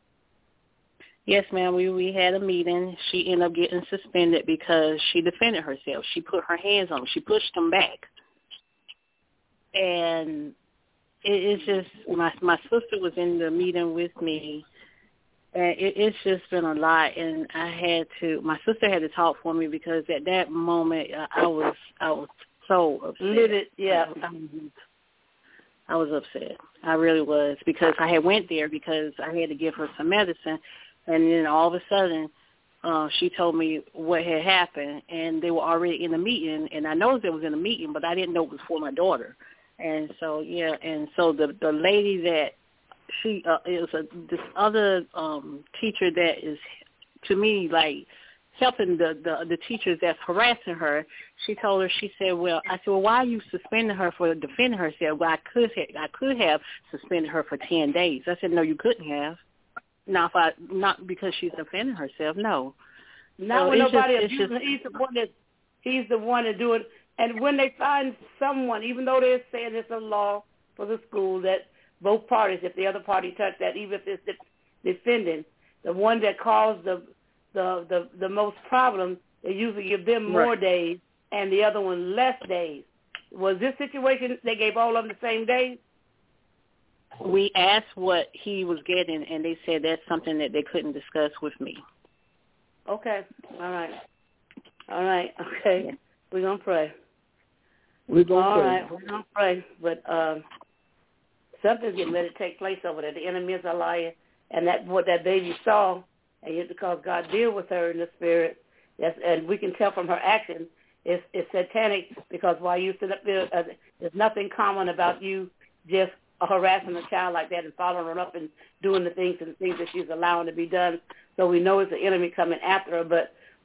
Yes, ma'am. We had a meeting. She ended up getting suspended because she defended herself. She put her hands on him. She pushed him back. And it's just, my sister was in the meeting with me, and it's just been a lot. And my sister had to talk for me, because at that moment I was so upset. I was upset. I really was, because I had went there because I had to give her some medicine. And then all of a sudden, she told me what had happened, and they were already in the meeting. And I noticed it was in the meeting, but I didn't know it was for my daughter. And so, so the lady that it was this other teacher that is, to me, like helping the teachers that's harassing her. She told her, she said, I said, why are you suspending her for defending herself? Well, I could have suspended her for 10 days. I said, no, you couldn't have. Not because she's defending herself, no. Not when nobody abusing her. He's the one to do it. And when they find someone, even though they're saying it's a law for the school that both parties, if the other party touched that, even if it's defending, the one that caused the most problem, they usually give them more days and the other one less days. Was this situation, they gave all of them the same days? We asked what he was getting, and they said that's something that they couldn't discuss with me. Okay. All right. Okay. Yeah. We're going to pray. We're going to pray. All right. We're going to pray. But something's getting ready to take place over there. The enemy is a liar. And what that baby saw, and yet because God deal with her in the spirit, and we can tell from her actions, it's satanic, because while you sit up there, there's nothing common about you just harassing a child like that and following her up and doing the things that she's allowing to be done. So we know it's the enemy coming after her, but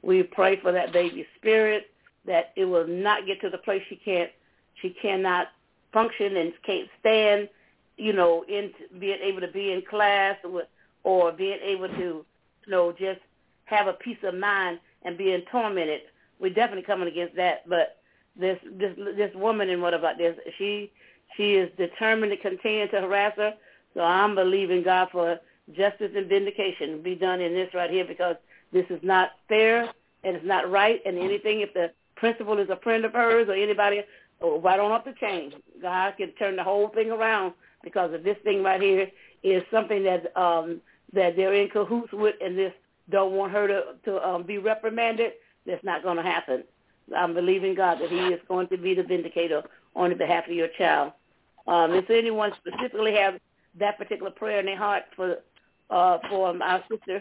We pray for that baby's spirit, that it will not get to the place she cannot function and can't stand, in being able to be in class or being able to, just have a peace of mind and being tormented. We're definitely coming against that. But this woman, and what about this? She is determined to continue to harass her. So I'm believing God for justice and vindication be done in this right here, because this is not fair and it's not right. And anything, if the principal is a friend of hers or anybody, right on up the chain, God can turn the whole thing around, because of this thing right here is something that they're in cahoots with, and this don't want her to be reprimanded. That's not going to happen. I'm believing God that he is going to be the vindicator on the behalf of your child. If anyone specifically have that particular prayer in their heart for our sister,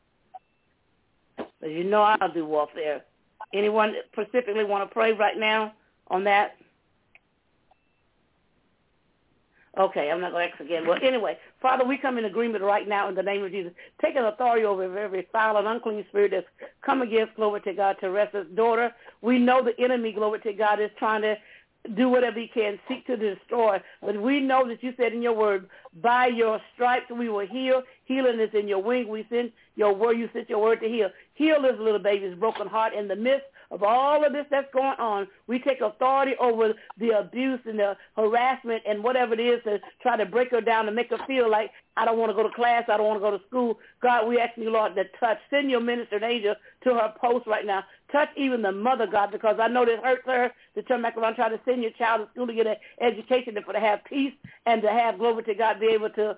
as you know, I'll do warfare. Anyone specifically want to pray right now on that? Okay, I'm not going to ask again. Well, anyway, Father, we come in agreement right now in the name of Jesus, taking authority over every foul and unclean spirit that's come against, glory to God, Teresa's daughter. We know the enemy, glory to God, is trying to do whatever he can, seek to destroy. But we know that you said in your word, by your stripes we will heal. Healing is in your wing. We send your word. You sent your word to heal. Heal this little baby's broken heart in the midst of all of this that's going on. We take authority over the abuse and the harassment and whatever it is to try to break her down and make her feel like, I don't want to go to class, I don't want to go to school. God, we ask you, Lord, to touch. Send your ministering angel to her post right now. Touch even the mother, God, because I know this hurts her to turn back around, try to send your child to school to get an education and for to have peace and to have, glory to God, be able to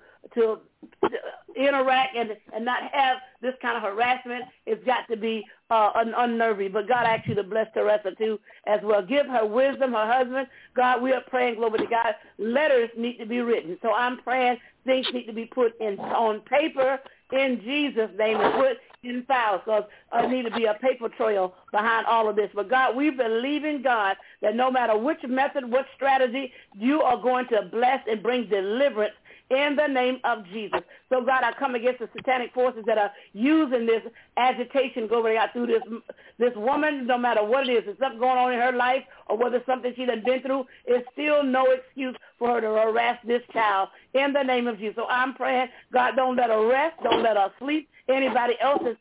interact and not have this kind of harassment. It's got to be unnerving. But God, I ask you to bless Teresa too as well. Give her wisdom, her husband. God, we are praying, glory to God, letters need to be written. So I'm praying things need to be put on paper in Jesus' name and put in files, because there need to be a paper trail behind all of this. But God, we believe in God that no matter which method, what strategy, you are going to bless and bring deliverance in the name of Jesus. So, God, I come against the satanic forces that are using this agitation, glory to God, through this woman, no matter what it is. If something going on in her life or whether it's something she's been through, it's still no excuse for her to harass this child in the name of Jesus. So I'm praying, God, don't let her rest, don't let her sleep. Anybody else is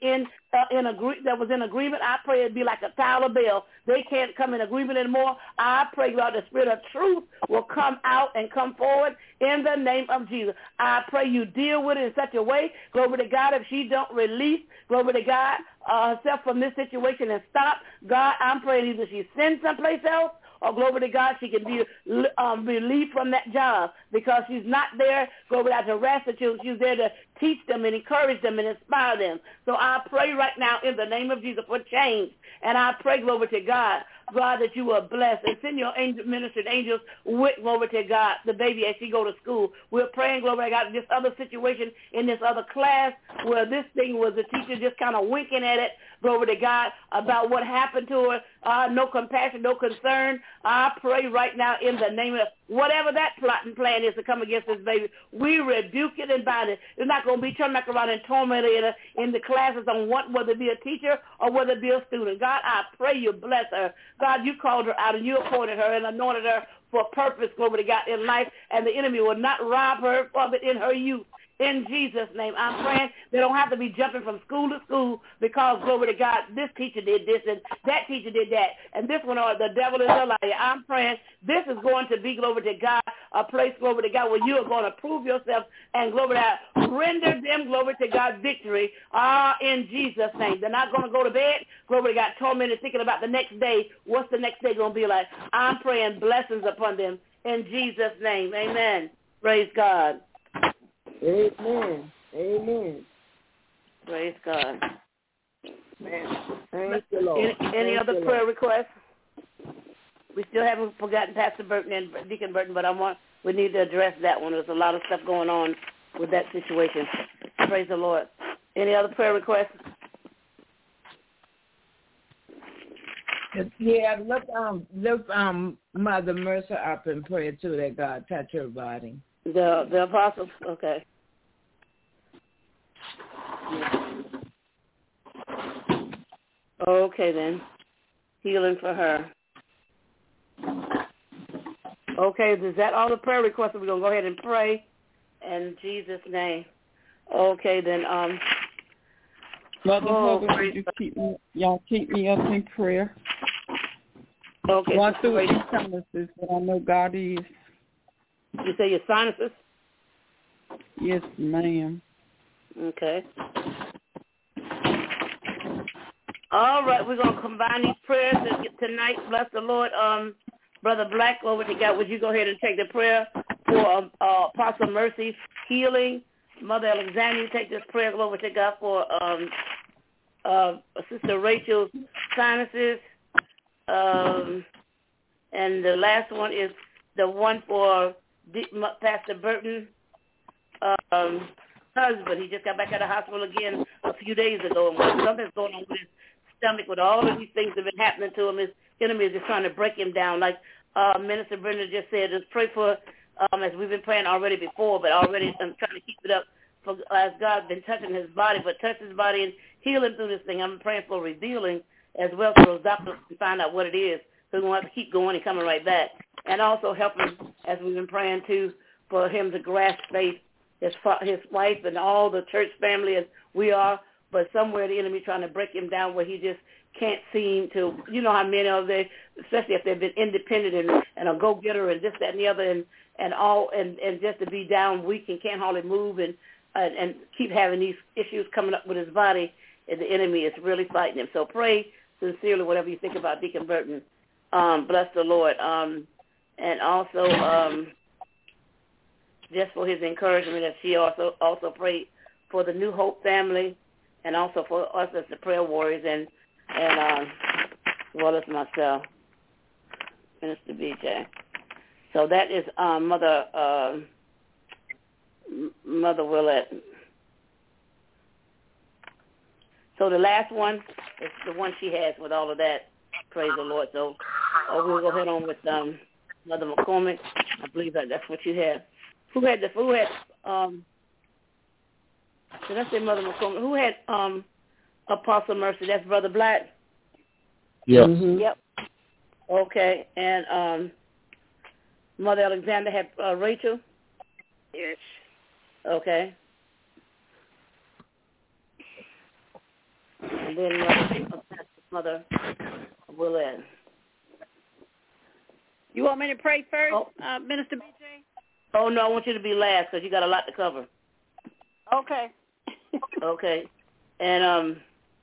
that was in agreement, I pray it'd be like a Tower Bell. They can't come in agreement anymore. I pray, God, the spirit of truth will come out and come forward in the name of Jesus. I pray you deal with it in such a way, glory to God, if she don't release, glory to God, herself from this situation and stop. God, I'm praying either she sends someplace else, or glory to God, she can be relieved from that job, because she's not there, glory to God, to harass the children. She's there to teach them and encourage them and inspire them. So I pray right now in the name of Jesus for change. And I pray, glory to God, that you will bless and send your ministering angels with, glory to God, the baby as she go to school. We're praying, glory to God, this other situation in this other class where this thing was the teacher just kind of winking at it, glory to God, about what happened to her. No compassion, no concern. I pray right now in the name of whatever that plot and plan is to come against this baby, we rebuke it and bind it. It's not going to be turned back around and tormented in the classes on whether it be a teacher or whether it be a student. God, I pray you bless her. God, you called her out and you appointed her and anointed her for a purpose, glory to God, in life, and the enemy will not rob her of it in her youth. In Jesus' name, I'm praying they don't have to be jumping from school to school because, glory to God, this teacher did this and that teacher did that, and this one, or the devil is a liar. I'm praying this is going to be, glory to God, a place, glory to God, where you are going to prove yourself and, glory to God, render them, glory to God, victory in Jesus' name. They're not going to go to bed, glory to God, tormented thinking about the next day. What's the next day going to be like? I'm praying blessings upon them in Jesus' name. Amen. Praise God. Amen. Amen. Praise God. Man. Thank you, Lord. Any other prayer requests? We still haven't forgotten Pastor Burton and Deacon Burton, but we need to address that one. There's a lot of stuff going on with that situation. Praise the Lord. Any other prayer requests? Yeah, lift Mother Mercer up in prayer too, that God touch her body. The apostles, okay. Okay, then. Healing for her. Okay, is that all the prayer requests? We're going to go ahead and pray in Jesus' name. Okay, then. Mother Hubbard, would you keep me up in prayer? Okay. Going through these sinuses, but I know God is. You say your sinuses? Yes, ma'am. Okay. All right, we're going to combine these prayers tonight. Bless the Lord. Brother Black, over to God. Would you go ahead and take the prayer for Apostle Mercy's healing? Mother Alexander, you take this prayer over to God for Sister Rachel's sinuses. And the last one is the one for Pastor Burton. Husband, he just got back out of the hospital again a few days ago, and something's going on with his stomach. With all of these things that have been happening to him, his enemy is just trying to break him down. Like Minister Brenda just said, just pray for, as we've been praying already before, but already I'm trying to keep it up for as God's been touching his body, but touch his body and heal him through this thing. I'm praying for revealing as well so those doctors can find out what it is, so we won't have to keep going and coming right back. And also help him, as we've been praying too, for him to grasp faith, his wife and all the church family as we are, but somewhere the enemy trying to break him down where he just can't seem to, you know how many of them, especially if they've been independent and a go-getter and this, that, and the other, and just to be down weak and can't hardly move and keep having these issues coming up with his body, and the enemy is really fighting him. So pray sincerely whatever you think about Deacon Burton. Bless the Lord. And also just for his encouragement, that she also prayed for the New Hope family and also for us as the prayer warriors and as well as myself, Minister BJ. So that is Mother Willett. So the last one is the one she has with all of that. Praise the Lord. So we'll go ahead on with Mother McCormick. I believe that's what you had. Who had did I say Mother McCormick? Who had Apostle Mercy? That's Brother Black? Yep. Mm-hmm. Yep. Okay. And Mother Alexander had Rachel? Yes. Okay. And then Mother Willett. You want me to pray first, Minister BJ? Oh, no, I want you to be last because you got a lot to cover. Okay. Okay. And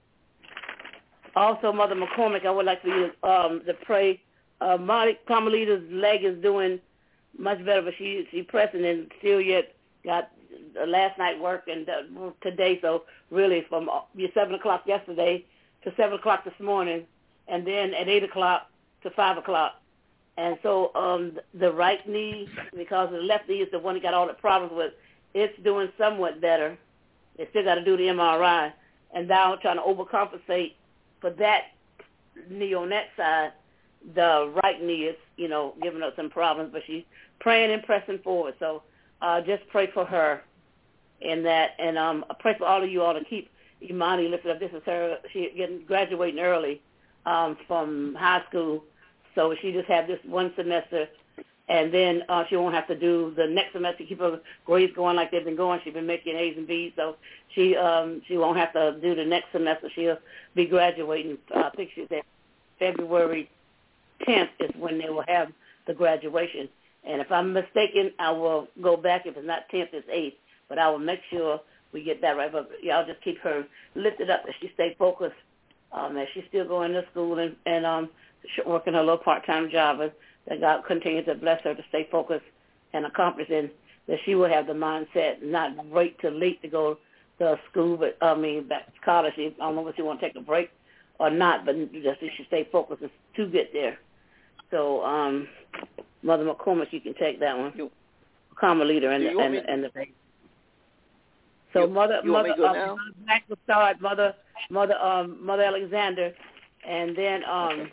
also, Mother McCormick, I would like for you to pray. Carmelita's leg is doing much better, but she pressing and still yet got last night work and today, so really from your 7 o'clock yesterday to 7 o'clock this morning, and then at 8 o'clock to 5 o'clock. And so the right knee, because the left knee is the one that got all the problems with, it's doing somewhat better. They still got to do the MRI. And now trying to overcompensate for that knee on that side, the right knee is, giving us some problems. But she's praying and pressing forward. So just pray for her in that. And I pray for all of you all to keep Imani lifted up. This is her. She's graduating early from high school. So she just had this one semester, and then she won't have to do the next semester, keep her grades going like they've been going. She's been making A's and B's, so she won't have to do the next semester. She'll be graduating. I think she said February 10th is when they will have the graduation. And if I'm mistaken, I will go back. If it's not 10th, it's 8th. But I will make sure we get that right. But y'all just keep her lifted up as she stay focused as she's still going to school and working her little part-time job, that God continues to bless her to stay focused and accomplish, and that she will have the mindset, not wait till late to go to school, but back to college. I don't know if she want to take a break or not, but just she should stay focused to get there. So, Mother McCormick, you can take that one. Carmelita and the baby. So Mother Black will start, Mother Alexander, and then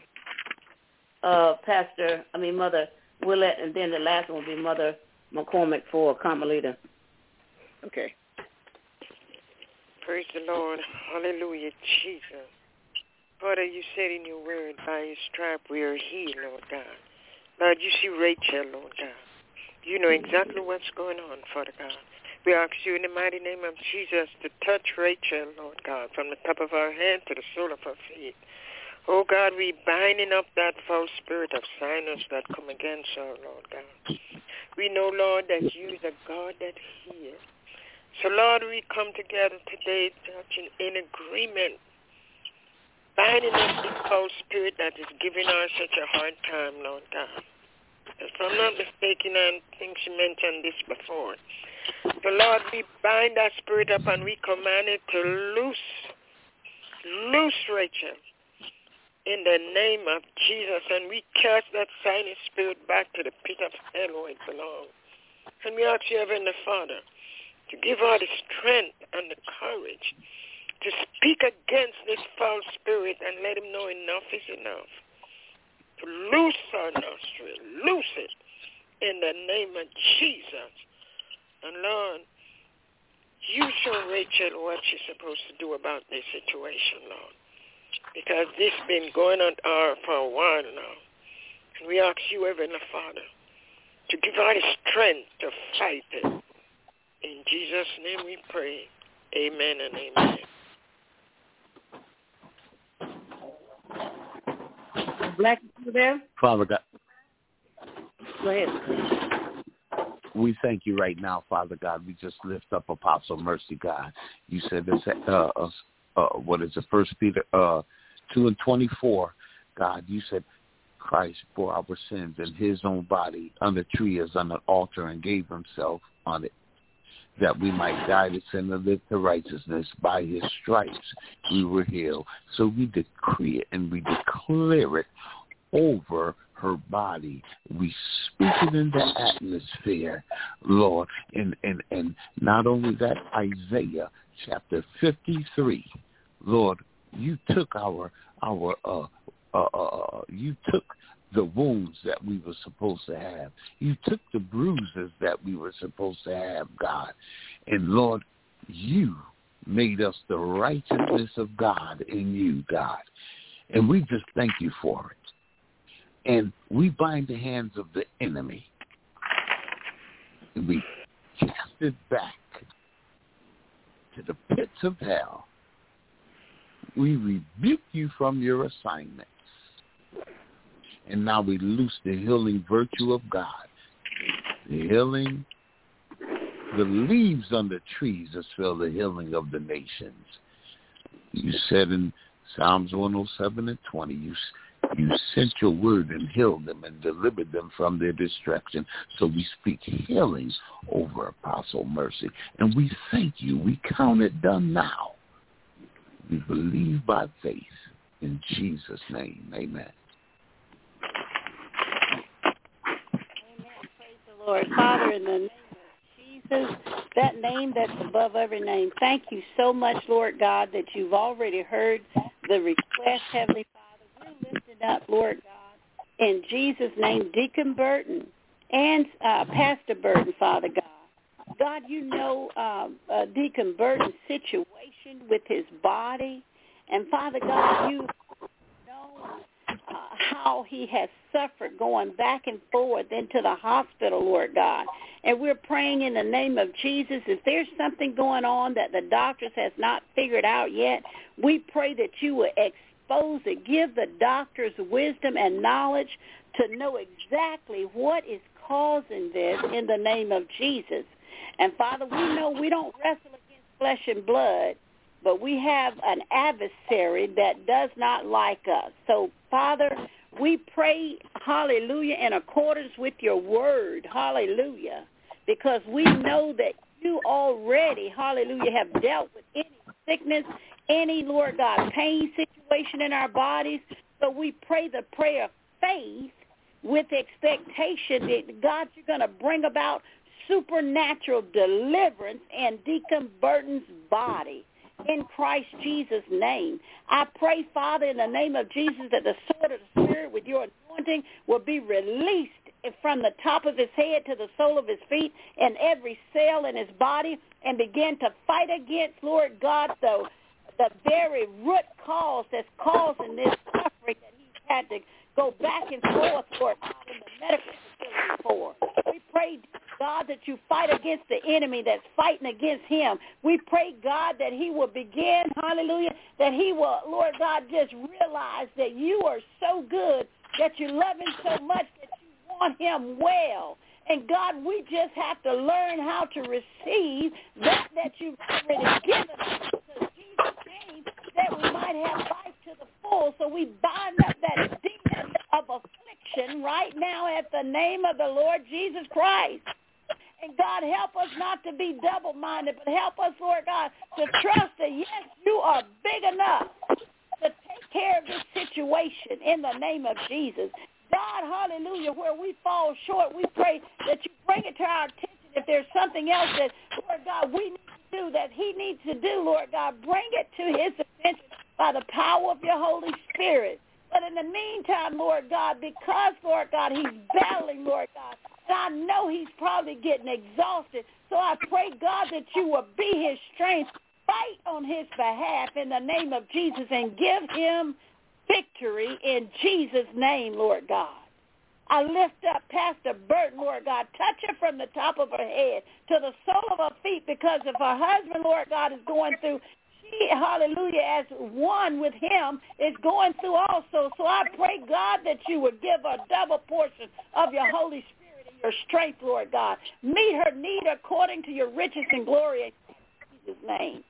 Mother Willett, and then the last one will be Mother McCormick for Carmelita. Okay. Praise the Lord. Hallelujah, Jesus. Father, you said in your word, by his stripe we are healed, Lord God. Lord, you see Rachel, Lord God. You know exactly what's going on, Father God. We ask you in the mighty name of Jesus to touch Rachel, Lord God, from the top of her head to the sole of her feet. Oh, God, we binding up that false spirit of sinus that come against her, Lord God. We know, Lord, that you is a God that heals. So, Lord, we come together today, touching in agreement, binding up this false spirit that is giving her such a hard time, Lord God. If I'm not mistaken, I think she mentioned this before. So, Lord, we bind that spirit up and we command it to loose Rachel in the name of Jesus. And we cast that sinus spirit back to the pit of hell where it belongs. And we ask you, Heavenly Father, to give her the strength and the courage to speak against this false spirit and let him know enough is enough. To loose her nostril, loose it in the name of Jesus. And Lord, you show Rachel what she's supposed to do about this situation, Lord. Because this has been going on for a while now. And we ask you, Heavenly Father, to give her the strength to fight it. In Jesus' name we pray. Amen and amen. Black, you there? Father God, Go ahead. we thank you right now, Father God. We just lift up Apostle Mercy, God. You said this, what is it, 1 Peter 2:24, God. You said Christ bore our sins in his own body on the tree as on an altar and gave himself on it, that we might die to sin and live to righteousness. By his stripes we were healed. So we decree it and we declare it over her body. We speak it in the atmosphere, Lord. And not only that, Isaiah chapter 53, Lord, you took you took the wounds that we were supposed to have. You took the bruises that we were supposed to have, God. And Lord, you made us the righteousness of God in you, God. And we just thank you for it. And we bind the hands of the enemy. And we cast it back to the pits of hell. We rebuke you from your assignments. And now we loose the healing virtue of God. The healing, the leaves on the trees that spell the healing of the nations. You said in Psalms 107:20, you sent your word and healed them and delivered them from their destruction. So we speak healing over Apostle Mercy. And we thank you. We count it done now. We believe by faith in Jesus' name. Amen. Lord, Father, in the name of Jesus, that name that's above every name, thank you so much, Lord God, that you've already heard the request, Heavenly Father. We're lifting up, Lord God, in Jesus' name, Deacon Burton and Pastor Burton, Father God. God, you know Deacon Burton's situation with his body. And, Father God, you know how he has suffered going back and forth into the hospital, Lord God. And we're praying in the name of Jesus, if there's something going on that the doctors has not figured out yet, we pray that you will expose it, give the doctors wisdom and knowledge to know exactly what is causing this in the name of Jesus. And, Father, we know we don't wrestle against flesh and blood, but we have an adversary that does not like us. So, Father, we pray, hallelujah, in accordance with your word, hallelujah, because we know that you already, hallelujah, have dealt with any sickness, any, Lord God, pain situation in our bodies. So we pray the prayer of faith with expectation that, God, you're going to bring about supernatural deliverance in Deacon Burton's body. In Christ Jesus' name. I pray, Father, in the name of Jesus, that the sword of the Spirit with your anointing will be released from the top of his head to the sole of his feet and every cell in his body and begin to fight against, Lord God, the very root cause that's causing this suffering that he's had to go back and forth, Lord God, in the medical facility for. We pray, God, that you fight against the enemy that's fighting against him. We pray, God, that he will begin, hallelujah, that he will, Lord God, just realize that you are so good, that you love him so much that you want him well. And, God, we just have to learn how to receive that you've already given us. Because Jesus came that we might have life to the full. So we bind up that demon of affliction right now at the name of the Lord Jesus Christ. And, God, help us not to be double-minded, but help us, Lord God, to trust that, yes, you are big enough to take care of this situation in the name of Jesus. God, hallelujah, where we fall short, we pray that you bring it to our attention. If there's something else that, Lord God, we need to do, that he needs to do, Lord God, bring it to his attention by the power of your Holy Spirit. But in the meantime, Lord God, because, Lord God, he's battling, Lord God, and I know he's probably getting exhausted, so I pray, God, that you will be his strength. Fight on his behalf in the name of Jesus and give him victory in Jesus' name, Lord God. I lift up Pastor Burton, Lord God. Touch her from the top of her head to the sole of her feet, because if her husband, Lord God, is going through, she, hallelujah, as one with him, is going through also. So I pray, God, that you would give her a double portion of your Holy Spirit and your strength, Lord God. Meet her need according to your riches and glory in Jesus' name.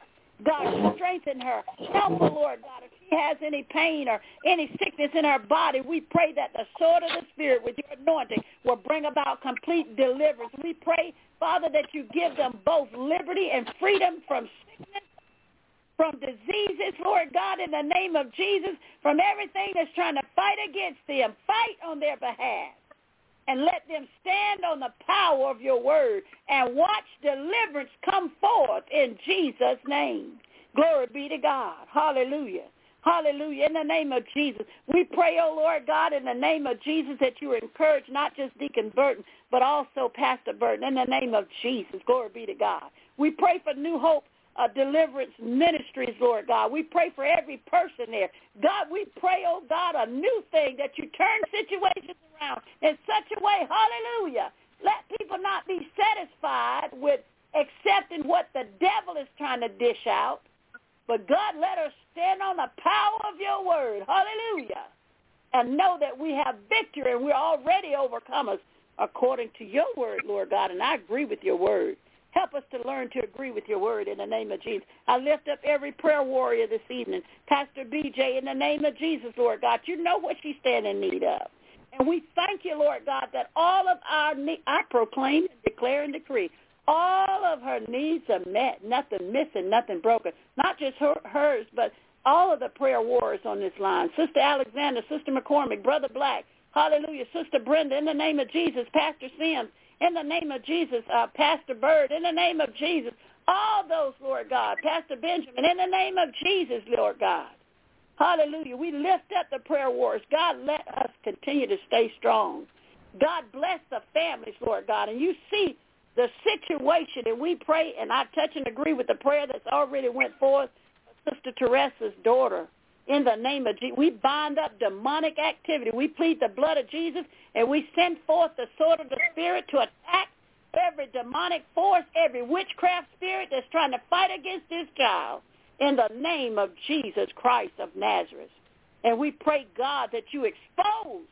God, strengthen her. Help her, Lord God. If she has any pain or any sickness in her body, we pray that the sword of the Spirit with your anointing will bring about complete deliverance. We pray, Father, that you give them both liberty and freedom from sickness, from diseases, Lord God, in the name of Jesus, from everything that's trying to fight against them. Fight on their behalf. And let them stand on the power of your word and watch deliverance come forth in Jesus' name. Glory be to God. Hallelujah. Hallelujah. In the name of Jesus, we pray, oh Lord God, in the name of Jesus, that you encourage not just Deacon Burton, but also Pastor Burton. In the name of Jesus, glory be to God. We pray for New Hope Deliverance Ministries, Lord God. We pray for every person there. God, we pray, oh God, a new thing, that you turn situations around in such a way, hallelujah. Let people not be satisfied with accepting what the devil is trying to dish out, but God, let us stand on the power of your word, hallelujah, and know that we have victory and we're already overcomers according to your word, Lord God, and I agree with your word. Help us to learn to agree with your word in the name of Jesus. I lift up every prayer warrior this evening. Pastor BJ, in the name of Jesus, Lord God, you know what she stands in need of. And we thank you, Lord God, that all of our needs, I proclaim and declare and decree, all of her needs are met, nothing missing, nothing broken. Not just hers, but all of the prayer warriors on this line. Sister Alexander, Sister McCormick, Brother Black, hallelujah, Sister Brenda, in the name of Jesus, Pastor Sims, in the name of Jesus, Pastor Bird, in the name of Jesus, all those, Lord God, Pastor Benjamin, in the name of Jesus, Lord God. Hallelujah. We lift up the prayer warriors. God, let us continue to stay strong. God, bless the families, Lord God. And you see the situation, and we pray, and I touch and agree with the prayer that's already went forth, Sister Teresa's daughter. In the name of Jesus, we bind up demonic activity. We plead the blood of Jesus, and we send forth the sword of the Spirit to attack every demonic force, every witchcraft spirit that's trying to fight against this child in the name of Jesus Christ of Nazareth. And we pray, God, that you expose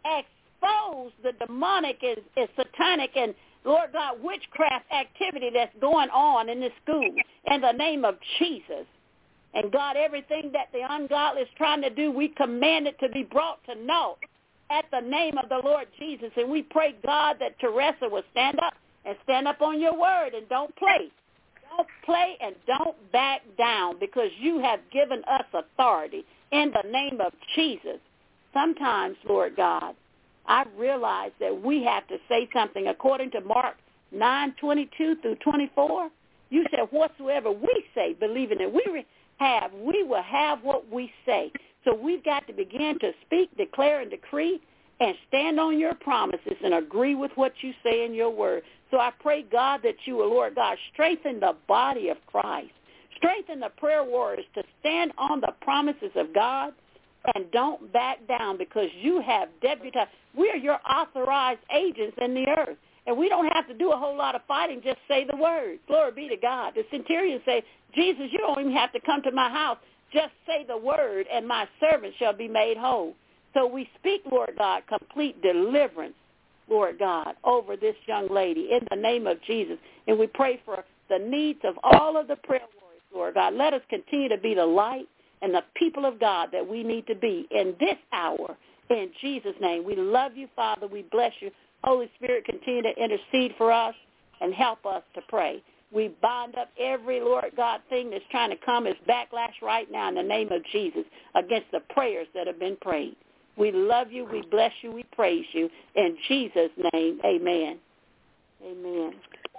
the demonic and satanic and, Lord God, witchcraft activity that's going on in this school in the name of Jesus. And, God, everything that the ungodly is trying to do, we command it to be brought to naught at the name of the Lord Jesus. And we pray, God, that Teresa will stand up on your word and don't play. Don't play and don't back down, because you have given us authority in the name of Jesus. Sometimes, Lord God, I realize that we have to say something according to Mark 9:22 through 24. You said, whatsoever we say, believing that we will have what we say. So we've got to begin to speak, declare, and decree, and stand on your promises and agree with what you say in your word. So I pray, God, that you will, Lord God, strengthen the body of Christ. Strengthen the prayer warriors to stand on the promises of God and don't back down, because you have deputized. We are your authorized agents in the earth, and we don't have to do a whole lot of fighting. Just say the word. Glory be to God. The centurion said, Jesus, you don't even have to come to my house. Just say the word, and my servant shall be made whole. So we speak, Lord God, complete deliverance, Lord God, over this young lady in the name of Jesus. And we pray for the needs of all of the prayer warriors, Lord God. Let us continue to be the light and the people of God that we need to be in this hour. In Jesus' name, we love you, Father. We bless you. Holy Spirit, continue to intercede for us and help us to pray. We bind up every, Lord God, thing that's trying to come as backlash right now in the name of Jesus against the prayers that have been prayed. We love you. We bless you. We praise you. In Jesus' name, amen. Amen.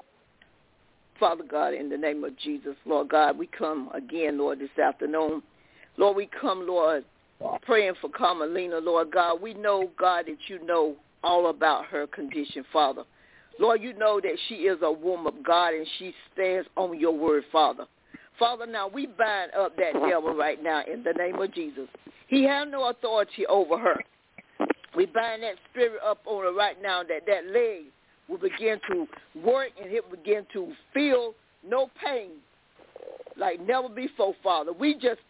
Father God, in the name of Jesus, Lord God, we come again, Lord, this afternoon. Lord, we come, Lord, praying for Carmelina, Lord God. We know, God, that you know all about her condition, Father. Lord, you know that she is a woman of God and she stands on your word, Father. Father, now we bind up that devil right now in the name of Jesus. He has no authority over her. We bind that spirit up on her right now, that leg will begin to work and it will begin to feel no pain like never before, Father. We just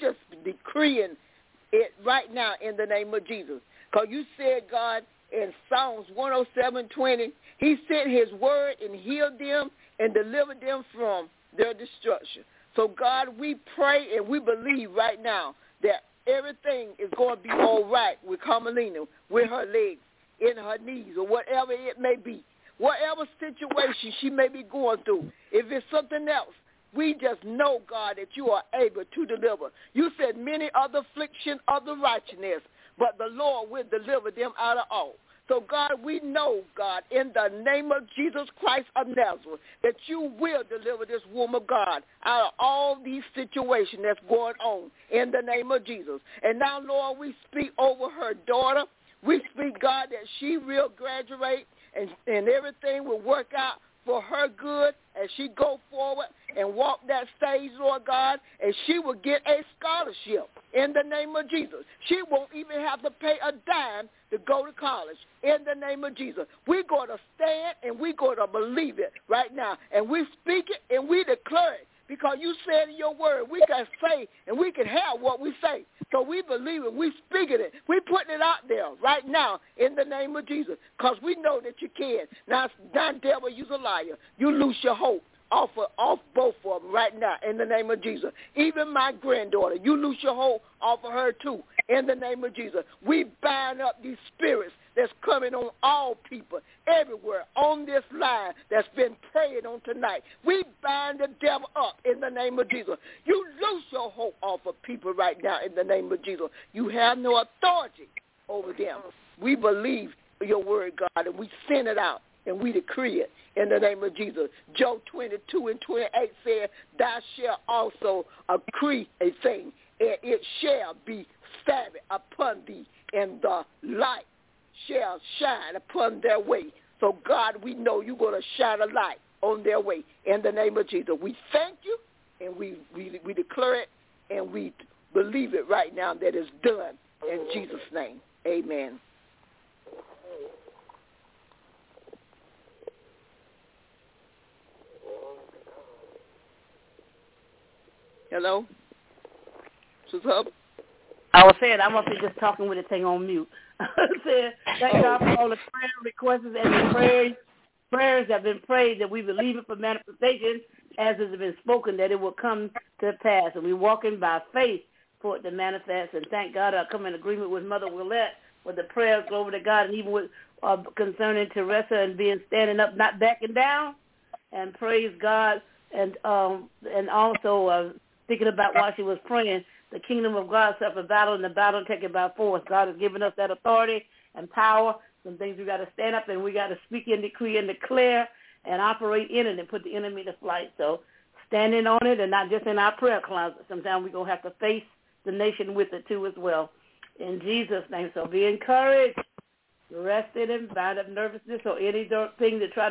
decreeing it right now in the name of Jesus. Because you said, God, in Psalms 107:20, he sent his word and healed them and delivered them from their destruction. So, God, we pray and we believe right now that everything is going to be all right with Carmelina, with her legs, in her knees, or whatever it may be. Whatever situation she may be going through, if it's something else, we just know, God, that you are able to deliver. You said many are the affliction of the righteousness, but the Lord will deliver them out of all. So, God, we know, God, in the name of Jesus Christ of Nazareth, that you will deliver this woman of God out of all these situations that's going on in the name of Jesus. And now, Lord, we speak over her daughter. We speak, God, that she will graduate and everything will work out for her good as she go forward and walk that stage, Lord God, and she will get a scholarship in the name of Jesus. She won't even have to pay a dime to go to college in the name of Jesus. We're going to stand and we're going to believe it right now, and we speak it and we declare it. Because you said in your word, we can say and we can have what we say. So we believe it. We speaking it. We putting it out there right now in the name of Jesus. Because we know that you can. Now, devil, you's a liar. You lose your hope off both of them right now in the name of Jesus. Even my granddaughter, you lose your hope off of her too in the name of Jesus. We bind up these spirits that's coming on all people everywhere on this line that's been praying on tonight. We bind the devil up in the name of Jesus. You lose your hope off of people right now in the name of Jesus. You have no authority over them. We believe your word, God, and we send it out and we decree it in the name of Jesus. Job 22:28 said, thou shalt also decree a thing, and it shall be established upon thee, and the light shall shine upon their way. So, God, we know you're going to shine a light on their way in the name of Jesus. We thank you, and we declare it, and we believe it right now that it's done in Jesus' name. Amen. Hello? Sister Hub? I was saying, I must be just talking with the thing on mute. Said, thank God for all the prayer requests and the prayers that have been prayed, that we believe it for manifestation as it has been spoken, that it will come to pass. And we're walking by faith for it to manifest. And thank God I come in agreement with Mother Willette with the prayers, glory to God, and even with concerning Teresa and standing up, not backing down. And praise God. And also thinking about while she was praying, the kingdom of God suffer battle, and the battle taken by force. God has given us that authority and power. Some things we got to stand up and we got to speak and decree and declare and operate in it and put the enemy to flight. So standing on it and not just in our prayer closet. Sometimes we're going to have to face the nation with it too as well. In Jesus' name. So be encouraged, rested, and bind up nervousness or anything to try to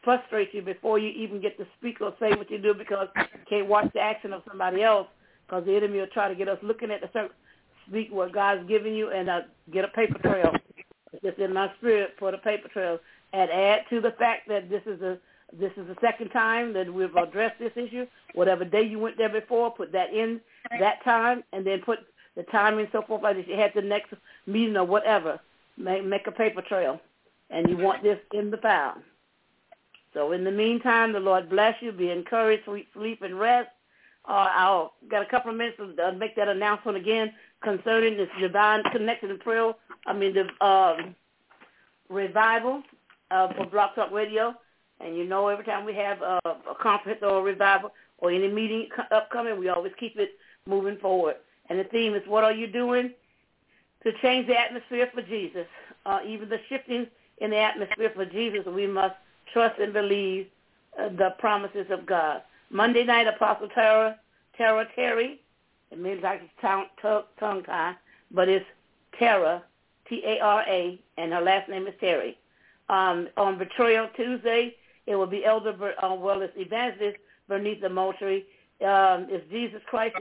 frustrate you before you even get to speak or say what you do, because you can't watch the action of somebody else, because the enemy will try to get us looking at the certain, speak what God's giving you, and get a paper trail. It's just in my spirit, put a paper trail, and add to the fact that this is the second time that we've addressed this issue. Whatever day you went there before, put that in that time, and then put the time and so forth like this. You had the next meeting or whatever. Make a paper trail, and you want this in the file. So in the meantime, the Lord bless you. Be encouraged, sweet sleep, and rest. I'll got a couple of minutes to make that announcement again concerning this divine connection and prayer. The revival for Blog Talk Radio. And you know, every time we have a conference or a revival or any meeting upcoming, we always keep it moving forward. And the theme is, what are you doing to change the atmosphere for Jesus? Even the shifting in the atmosphere for Jesus, we must trust and believe the promises of God. Monday night, Apostle Tara Terry. It means like it's tongue-tie, but it's Tara, T-A-R-A, and her last name is Terry. On Betrayal Tuesday, it will be it's Evangelist Bernitha Moultrie. Is Jesus Christ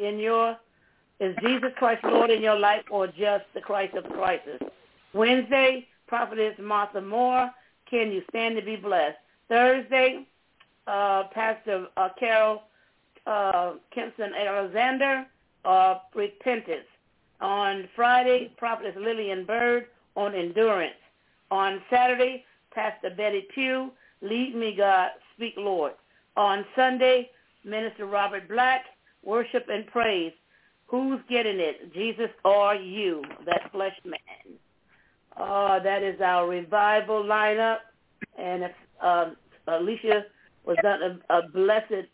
is Jesus Christ Lord in your life, or just the Christ of crisis? Wednesday, Prophetess Martha Moore. Can you stand to be blessed? Thursday, Pastor Carol Kempson Alexander, Repentance. On Friday, Prophetess Lillian Bird on Endurance. On Saturday, Pastor Betty Pugh, Lead Me God, Speak Lord. On Sunday, Minister Robert Black, Worship and Praise. Who's getting it, Jesus or you, that flesh man? That is our revival lineup. And if Alicia was done a blessed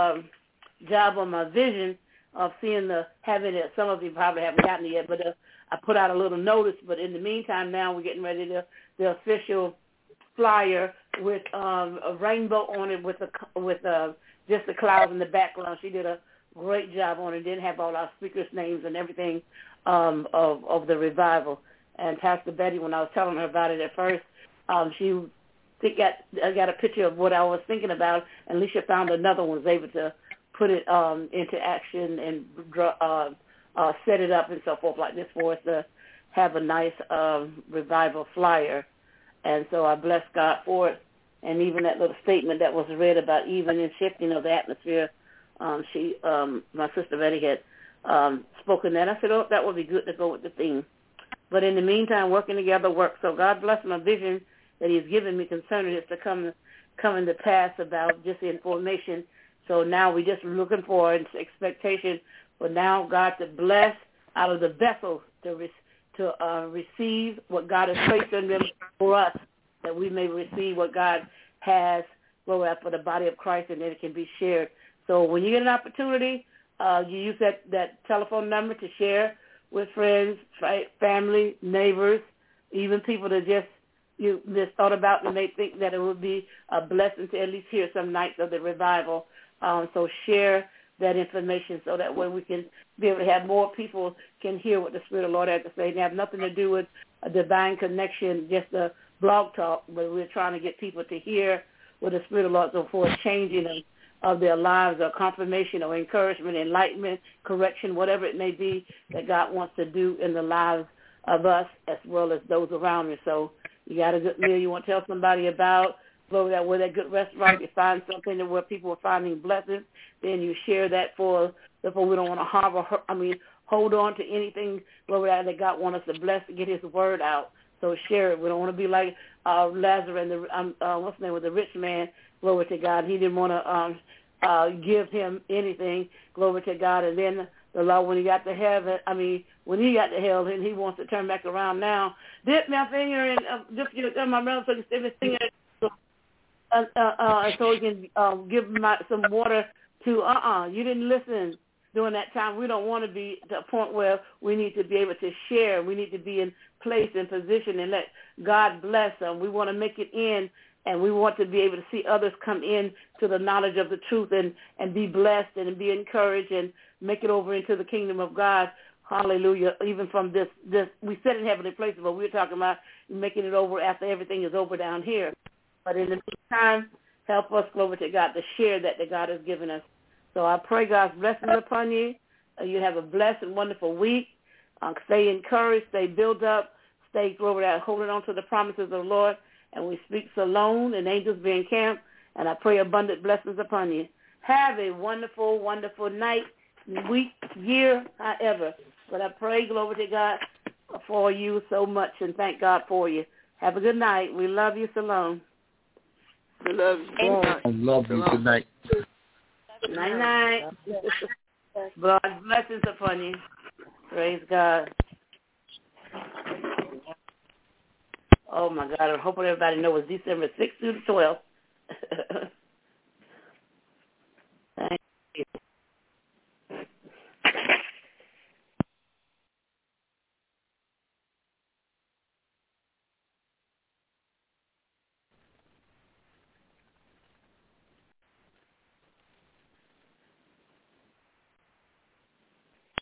job on my vision of seeing having it. Some of you probably haven't gotten it yet, but I put out a little notice. But in the meantime, now we're getting ready to the official flyer with a rainbow on it with just the clouds in the background. She did a great job on it. Didn't have all our speakers' names and everything of the revival. And Pastor Betty, when I was telling her about it at first, I got a picture of what I was thinking about, and Alicia found another one, was able to put it into action and set it up and so forth like this for us to have a nice revival flyer. And so I bless God for it. And even that little statement that was read about even in shifting of the atmosphere, my sister Betty had spoken that. I said, that would be good to go with the theme. But in the meantime, working together works. So God bless my vision that He's given me concerning it to come into pass about just the information. So now we're just looking for an expectation for now God to bless out of the vessels to receive what God has placed in them for us, that we may receive what God has for the body of Christ, and that it can be shared. So when you get an opportunity, you use that telephone number to share with friends, family, neighbors, even people that you just thought about and may think that it would be a blessing to at least hear some nights of the revival. So share that information so that way we can be able to have more people can hear what the Spirit of the Lord has to say. It have nothing to do with a divine connection, just a blog talk, but we're trying to get people to hear what the Spirit of the Lord is for, changing of their lives, or confirmation or encouragement, enlightenment, correction, whatever it may be that God wants to do in the lives of us as well as those around us. So you got a good meal you want to tell somebody about, where that good restaurant, you find something where people are finding blessings, then you share that for we don't want to hold on to anything where that God wants us to bless to get His word out. So share it. We don't want to be like Lazarus and what's the name with the rich man. Glory to God. He didn't want to give him anything. Glory to God. And then the Lord, when he got to heaven, when he got to hell, and he wants to turn back around now. Dip my finger and dip my mouth so he can stick his finger. So he can give some water to, you didn't listen during that time. We don't want to be to a point where we need to be able to share. We need to be in place and position and let God bless them. We want to make it in, and we want to be able to see others come in to the knowledge of the truth and be blessed and be encouraged and make it over into the kingdom of God. Hallelujah. Even from this we sit in heavenly places, but we're talking about making it over after everything is over down here. But in the meantime, help us, glory to God, to share that God has given us. So I pray God's blessings upon you. You have a blessed and wonderful week. Stay encouraged, stay built up, stay, glory to God, holding on to the promises of the Lord. And we speak shalom and angels be encamped. And I pray abundant blessings upon you. Have a wonderful, wonderful night, week, year, however. But I pray, glory to God, for you so much and thank God for you. Have a good night. We love you. Shalom. We love you. I love you. Good night. Night-night. God's blessings upon you. Praise God. Oh, my God. I hope everybody knows it's December 6th through the 12th.